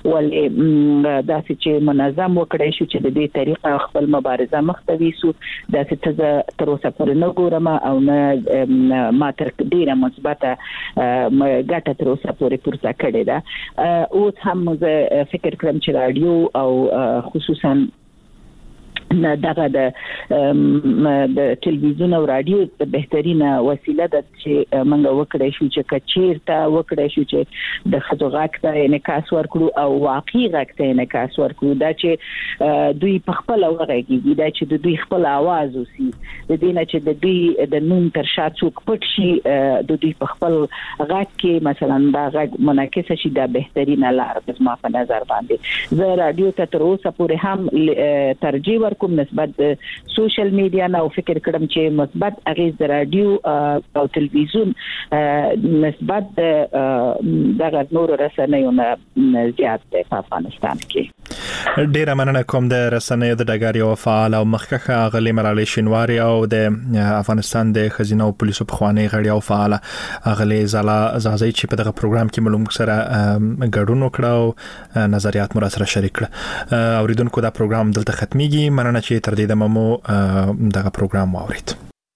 Speaker 15: ولې داسې چې منظم وکړی شو چې د دې طریقه خپل مبارزه مخته ویسو داسې څه زه تر اوسه پورې نه ګورم او نه ما تر ډېره مثبته ګټه تر اوسه پورې پورته کړې ده اوس هم زه فکر کړم چې راډیو او خصوصا دغه د ټلویزیون او رادیو د بهترینه وسیله ده چې موږ وکړای شو چې کچیرته وکړای شو چې د خځو غږ ته انعکاس ورکړو او واقعي غږ ته انعکاس ورکړو دا چې دوی په خپل وغږیږي دا چې د دوی خپل आवाज وسی د دې نه چې د دوی د نوم تر شا څوک پټ شي د دوی په خپل غږ کې مثلا دا غږ منعکس شي دا بهترینه لار ده ما په نظر باندې زه رادیو ته تر اوسه پورې هم ترجیح کوم نسبت سوشل میډیا نه او فکر کړم چې مثبت اغیز د رادیو او ټلویزیون نسبت د نور رسنیو نه زیات دی په افغانستان کې
Speaker 1: ډیره مننه کوم د رسنیو د ډګر یو فعال او مخکخه غلي مرالي شینواری او د افغانستان د خزینه او پولیسو په خوانی غړي او فعال غلي زلا زازي چې په دغه پروګرام کې معلوم سره ګډون وکړو نظریات مو سره شریک کړ اوریدونکو دا پروګرام دلته ختميږي مننه چې تر دې دمو دغه پروګرام واورید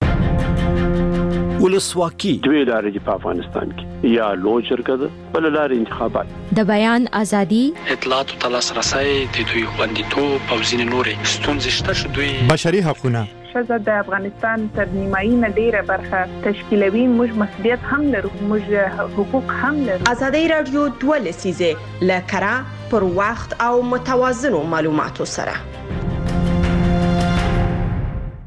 Speaker 17: ولسواکي دوی لارې په افغانستان کې یا لوجرګه ده بل لارې انتخابات
Speaker 4: د بیان ازادي
Speaker 19: اطلاعات او تلاسرسي د دوی خوندیتوب او ځینې نورې ستونزې شته چې دوی
Speaker 13: بشري حقوقونه
Speaker 20: ښځه د افغانستان تر نیمایي نه ډیره برخه تشکیلوي موږ مسؤلیت هم لرو موږ حقوق هم لرو
Speaker 21: ازادي رادیو 12 لکرا پر وخت او متوازنو معلوماتو سره